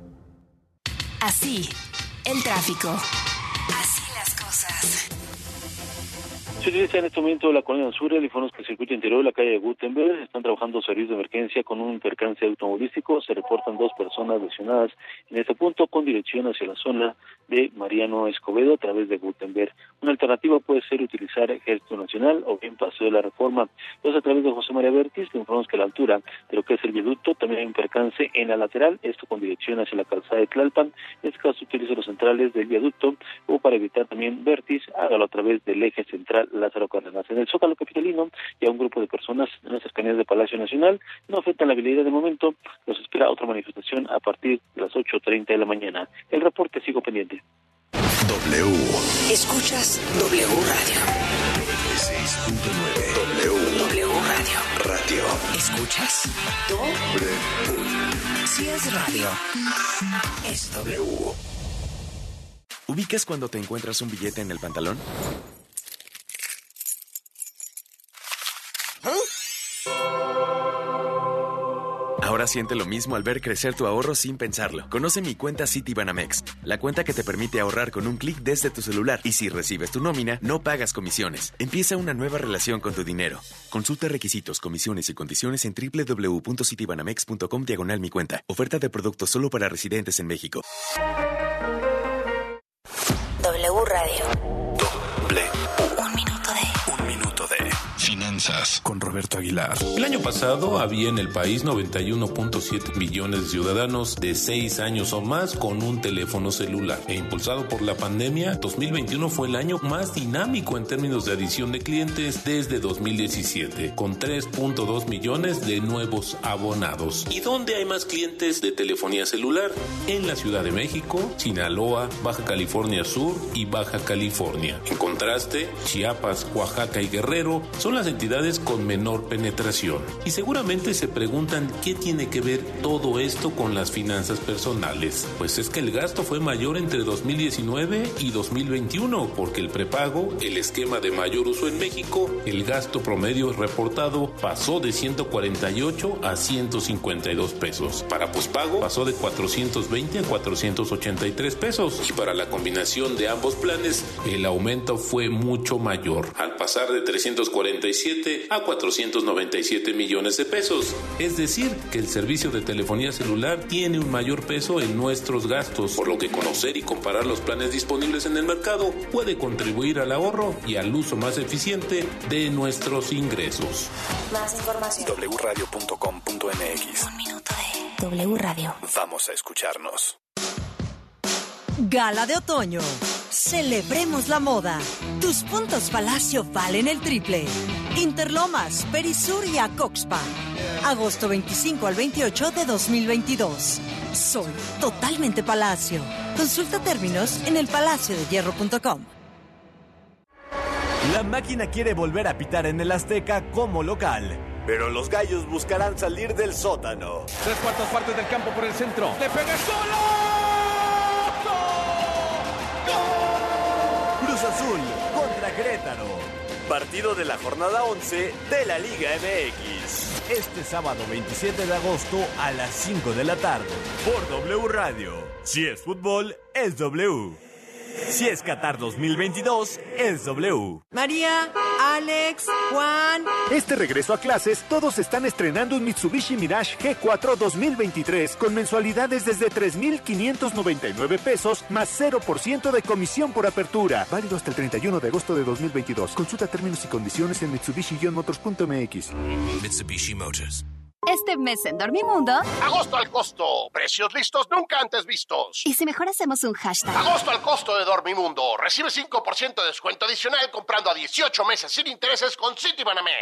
[SPEAKER 4] Así, el tráfico. Así las cosas.
[SPEAKER 16] Se utiliza en este momento la colonia sur, el informe que el circuito interior de la calle de Gutenberg. Están trabajando servicios de emergencia con un percance automovilístico. Se reportan 2 personas lesionadas en este punto con dirección hacia la zona de Mariano Escobedo a través de Gutenberg. Una alternativa puede ser utilizar Ejército Nacional o bien Paseo de la Reforma. Entonces, a través de José María Vértiz, le informamos que a la altura de lo que es el viaducto también hay un percance en la lateral, esto con dirección hacia la calzada de Tlalpan. En este caso, utilice los centrales del viaducto, o para evitar también Vértiz, hágalo a través del eje central Lázaro Cárdenas. En el Zócalo capitalino, ya un grupo de personas en las cercanías de Palacio Nacional no afectan la habilidad de momento. Los espera otra manifestación a partir de las 8:30 de la mañana. El reporte, sigo pendiente.
[SPEAKER 17] W. Escuchas W Radio. 96.9. W Radio. Radio. ¿Escuchas? W. Si es radio, es W.
[SPEAKER 18] ¿Ubicas cuando te encuentras un billete en el pantalón? Ahora siente lo mismo al ver crecer tu ahorro sin pensarlo. Conoce mi cuenta Citibanamex, la cuenta que te permite ahorrar con un clic desde tu celular. Y si recibes tu nómina, no pagas comisiones. Empieza una nueva relación con tu dinero. Consulta requisitos, comisiones y condiciones en www.citibanamex.com/mi cuenta. Oferta de productos solo para residentes en México.
[SPEAKER 17] W Radio.
[SPEAKER 27] Un minuto de finanzas con Roberto Aguilar. El año pasado había en el país 91.7 millones de ciudadanos de 6 años o más con un teléfono celular. E impulsado por la pandemia, 2021 fue el año más dinámico en términos de adición de clientes desde 2017, con 3.2 millones de nuevos abonados. ¿Y dónde hay más clientes de telefonía celular? En la Ciudad de México, Sinaloa, Baja California Sur y Baja California. En contraste, Chiapas, Oaxaca y Guerrero son las entidades con menor penetración. Y seguramente se preguntan qué tiene que ver todo esto con las finanzas personales. Pues es que el gasto fue mayor entre 2019 y 2021, porque el prepago, el esquema de mayor uso en México, el gasto promedio reportado pasó de 148 a 152 pesos. Para pospago pasó de 420 a 483 pesos. Y para la combinación de ambos planes, el aumento fue mucho mayor, al pasar pasar de 347 a 497 millones de pesos. Es decir, que el servicio de telefonía celular tiene un mayor peso en nuestros gastos, por lo que conocer y comparar los planes disponibles en el mercado puede contribuir al ahorro y al uso más eficiente de nuestros ingresos.
[SPEAKER 17] Más información.
[SPEAKER 19] wradio.com.mx.
[SPEAKER 17] Un minuto de W Radio.
[SPEAKER 19] Vamos a escucharnos.
[SPEAKER 20] Gala de otoño. Celebremos la moda. Tus puntos Palacio valen el triple. Interlomas, Perisur y Acoxpa. Agosto 25 al 28 de 2022. Soy totalmente Palacio. Consulta términos en elpalaciodehierro.com.
[SPEAKER 21] La máquina quiere volver a pitar en el Azteca como local, pero los gallos buscarán salir del sótano.
[SPEAKER 22] 3/4 partes del campo por el centro. ¡Le pega solo! ¡Gol!
[SPEAKER 21] Cruz Azul contra Querétaro. Partido de la jornada 11 de la Liga MX. Este sábado 27 de agosto a las 5 de la tarde. Por W Radio. Si es fútbol, es W. Si es Qatar 2022, es W.
[SPEAKER 11] María, Alex, Juan.
[SPEAKER 13] Este regreso a clases, todos están estrenando un Mitsubishi Mirage G4 2023 con mensualidades desde 3,599 pesos más 0% de comisión por apertura. Válido hasta el 31 de agosto de 2022. Consulta términos y condiciones en Mitsubishi-motors.mx.
[SPEAKER 19] Mitsubishi Motors.
[SPEAKER 23] Este mes en Dormimundo...
[SPEAKER 25] Agosto al costo. Precios listos nunca antes vistos.
[SPEAKER 23] ¿Y si mejor hacemos un hashtag?
[SPEAKER 25] Agosto al costo de Dormimundo. Recibe 5% de descuento adicional comprando a 18 meses sin intereses con Citibanamex.